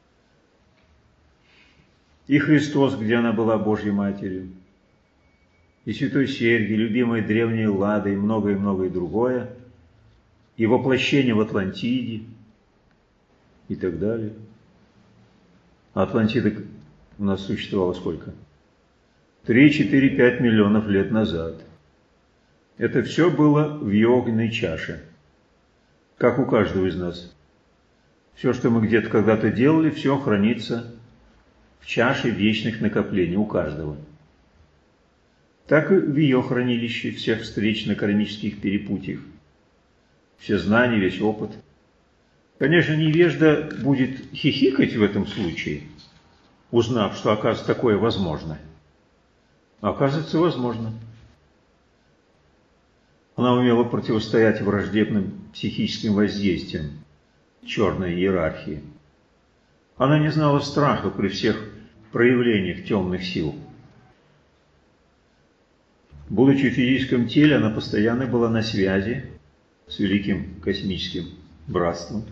И Христос, где она была Божьей Матерью, и Святой Сергий, любимой древней Лады, и многое-многое другое, и воплощение в Атлантиде, и так далее. Атлантида у нас существовала сколько? три, четыре, пять миллионов лет назад. Это все было в ее огненной чаше, как у каждого из нас. Все, что мы где-то когда-то делали, все хранится в чаше вечных накоплений у каждого. Так и в ее хранилище всех встреч на кармических перепутьях. Все знания, весь опыт. Конечно, невежда будет хихикать в этом случае, узнав, что, оказывается, такое возможно. Оказывается, возможно. Она умела противостоять враждебным психическим воздействиям черной иерархии. Она не знала страха при всех проявлениях темных сил. Будучи в физическом теле, она постоянно была на связи с великим космическим братством.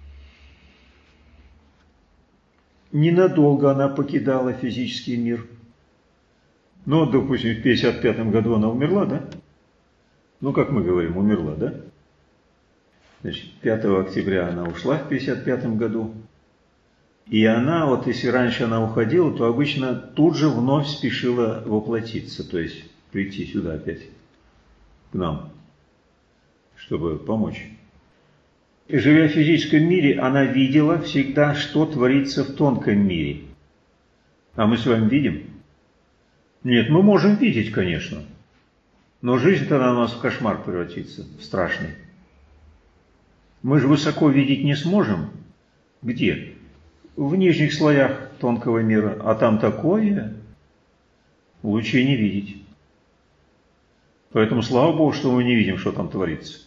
Ненадолго она покидала физический мир. Ну, допустим, в пятьдесят пятом году она умерла, да? Ну, как мы говорим, умерла, да? Значит, пятого октября она ушла в пятьдесят пятом году. И она, вот если раньше она уходила, то обычно тут же вновь спешила воплотиться, то есть прийти сюда опять, к нам, чтобы помочь. И живя в физическом мире, она видела всегда, что творится в тонком мире. А мы с вами видим? Нет, мы можем видеть, конечно. Но жизнь тогда у нас в кошмар превратится, в страшный. Мы же высоко видеть не сможем. Где? В нижних слоях тонкого мира. А там такое, лучше не видеть. Поэтому слава Богу, что мы не видим, что там творится.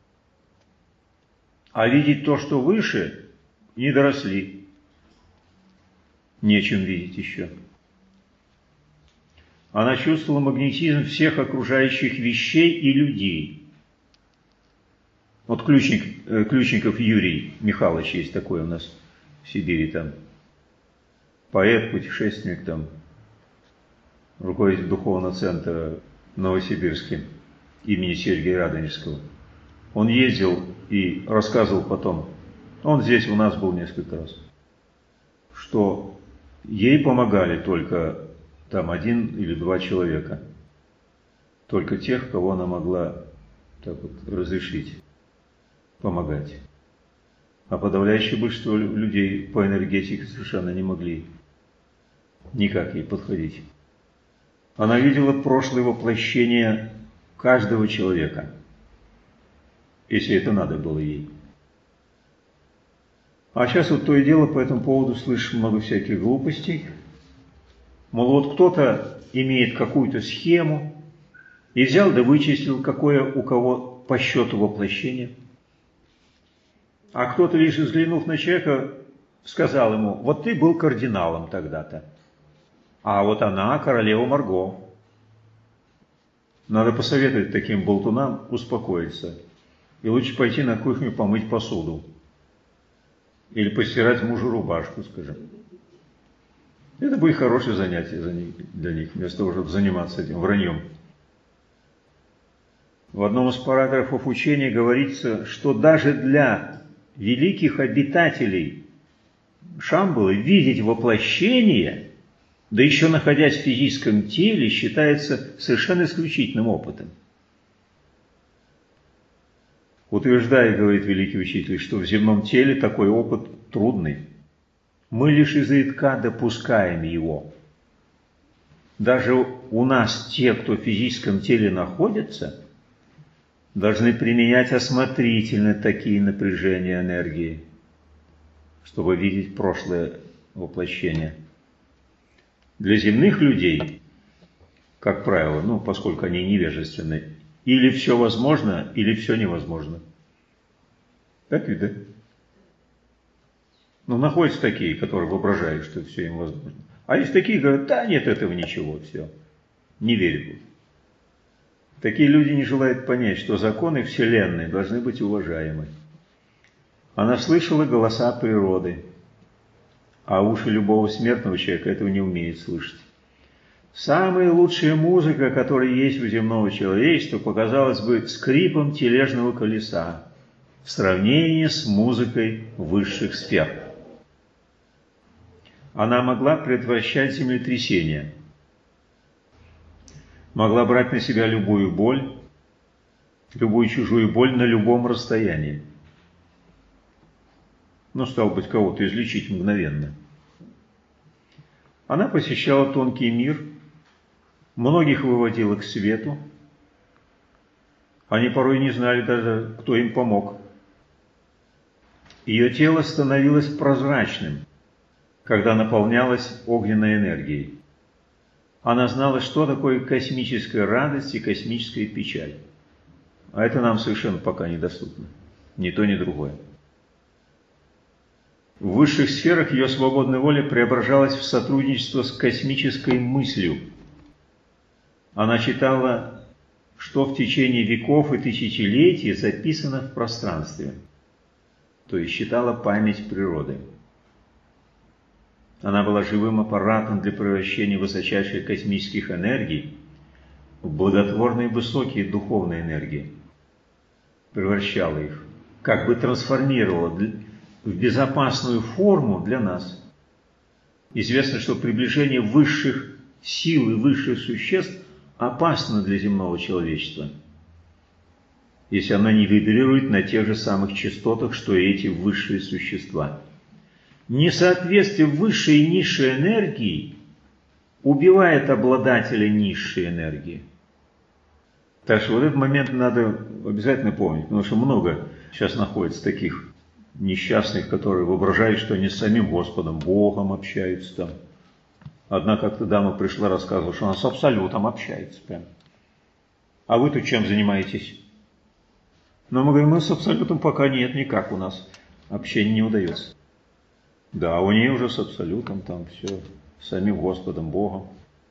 А видеть то, что выше, не доросли. Нечем видеть еще. Она чувствовала магнетизм всех окружающих вещей и людей. Вот Ключник, Ключников Юрий Михайлович есть такой у нас в Сибири, там поэт, путешественник, там руководитель духовного центра в Новосибирске имени Сергия Радонежского. Он ездил и рассказывал потом, он здесь у нас был несколько раз, что ей помогали только там один или два человека, только тех, кого она могла так вот разрешить помогать. А подавляющее большинство людей по энергетике совершенно не могли никак ей подходить. Она видела прошлое воплощение каждого человека, если это надо было ей. А сейчас вот то и дело по этому поводу слышишь много всяких глупостей. Мол, вот кто-то имеет какую-то схему и взял да вычислил, какое у кого по счету воплощение. А кто-то, лишь взглянув на человека, сказал ему: вот ты был кардиналом тогда-то, а вот она королева Марго. Надо посоветовать таким болтунам успокоиться. И лучше пойти на кухню помыть посуду. Или постирать мужу рубашку, скажем. Это будет хорошее занятие для них, вместо того, чтобы заниматься этим враньем. В одном из параграфов учения говорится, что даже для великих обитателей Шамбалы видеть воплощение, да еще находясь в физическом теле, считается совершенно исключительным опытом. Утверждает, говорит великий учитель, что в земном теле такой опыт трудный. Мы лишь изредка допускаем его. Даже у нас те, кто в физическом теле находится, должны применять осмотрительно такие напряжения энергии, чтобы видеть прошлое воплощение. Для земных людей, как правило, ну, поскольку они невежественны, или все возможно, или все невозможно. Так ведь, да? Ну, находятся такие, которые воображают, что все им возможно. А есть такие, говорят: да нет, этого ничего, все. Не верят. Такие люди не желают понять, что законы Вселенной должны быть уважаемы. Она слышала голоса природы, а уши любого смертного человека этого не умеют слышать. Самая лучшая музыка, которая есть у земного человечества, показалась бы скрипом тележного колеса в сравнении с музыкой высших сфер. Она могла предотвращать землетрясения, могла брать на себя любую боль, любую чужую боль на любом расстоянии. Ну, стало быть, кого-то излечить мгновенно. Она посещала тонкий мир, многих выводила к свету. Они порой не знали даже, кто им помог. Ее тело становилось прозрачным, когда наполнялось огненной энергией. Она знала, что такое космическая радость и космическая печаль. А это нам совершенно пока недоступно. Ни то, ни другое. В высших сферах ее свободная воля преображалась в сотрудничество с космической мыслью. Она читала, что в течение веков и тысячелетий записано в пространстве, то есть читала память природы. Она была живым аппаратом для превращения высочайших космических энергий в благотворные высокие духовные энергии, превращала их как бы трансформировала в безопасную форму для нас. Известно, что приближение высших сил и высших существ опасно для земного человечества, если она не вибрирует на тех же самых частотах, что и эти высшие существа. Несоответствие высшей и низшей энергии убивает обладателя низшей энергии. Так что вот этот момент надо обязательно помнить, потому что много сейчас находится таких несчастных, которые воображают, что они с самим Господом, Богом общаются там. Одна как-то дама пришла, рассказывала, что она с Абсолютом общается прям. А вы тут чем занимаетесь? Но мы говорим, мы с Абсолютом пока нет, никак у нас общение не удается. Да, у нее уже с Абсолютом там все, с самим Господом, Богом.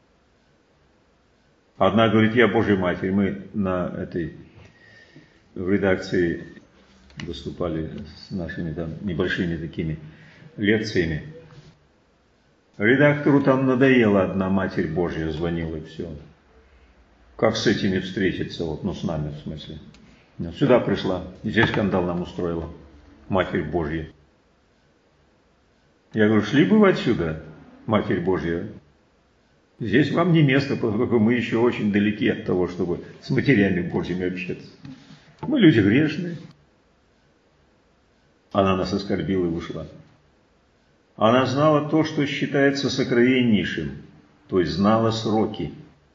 Одна говорит, я Божья Матерь. Мы на этой в редакции выступали с нашими там небольшими такими лекциями. Редактору там надоела одна Матерь Божья, звонила и все. Как с этими встретиться, вот, ну с нами в смысле. Сюда пришла, и здесь скандал нам устроила, Матерь Божья. Я говорю, шли бы вы отсюда, Матерь Божья. Здесь вам не место, поскольку мы еще очень далеки от того, чтобы с матерями Божьими общаться. Мы люди грешные. Она нас оскорбила и ушла. Она знала то, что считается сокровеннейшим, то есть знала сроки.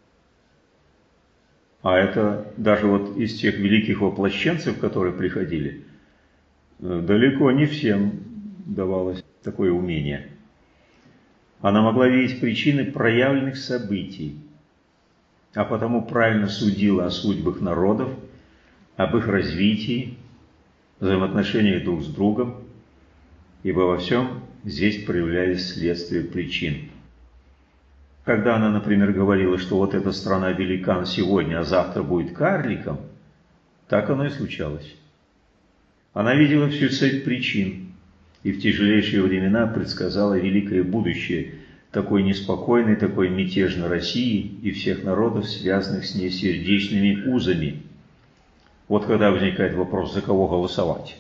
А это даже вот из тех великих воплощенцев, которые приходили, далеко не всем давалось такое умение. Она могла видеть причины проявленных событий, а потому правильно судила о судьбах народов, об их развитии, взаимоотношениях друг с другом, ибо во всем здесь проявлялись следствия причин. Когда она, например, говорила, что вот эта страна великан сегодня, а завтра будет карликом, так оно и случалось. Она видела всю цепь причин и в тяжелейшие времена предсказала великое будущее такой неспокойной, такой мятежной России и всех народов, связанных с ней сердечными узами. Вот когда возникает вопрос, за кого голосовать.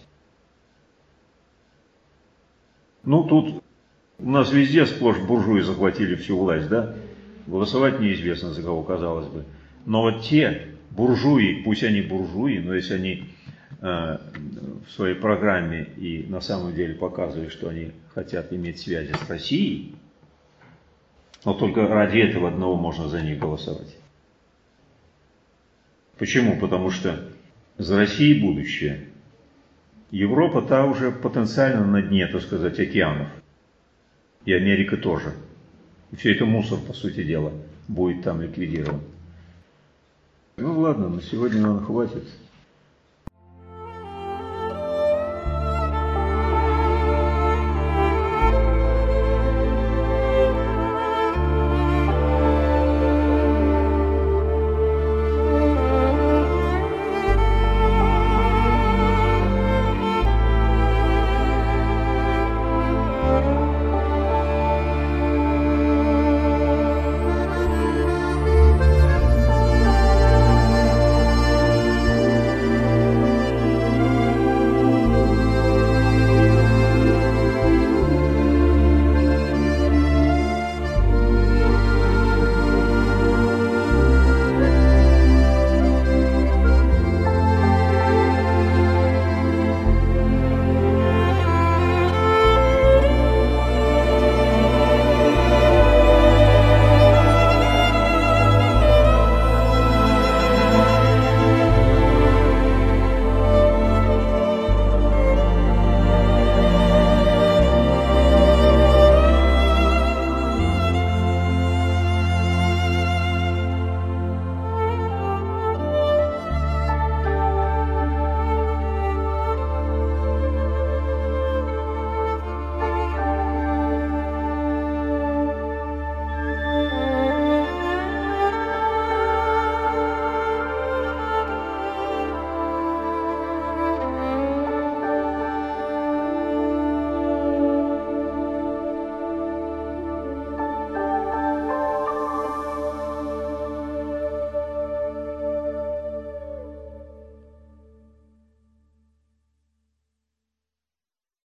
Ну, тут у нас везде сплошь буржуи захватили всю власть, да? Голосовать неизвестно за кого, казалось бы. Но вот те буржуи, пусть они буржуи, но если они э, в своей программе и на самом деле показывают, что они хотят иметь связи с Россией, но только ради этого одного можно за них голосовать. Почему? Потому что за Россией будущее. Европа та уже потенциально на дне, так сказать, океанов. И Америка тоже. И все это мусор, по сути дела, будет там ликвидирован. Ну ладно, на сегодня нам хватит.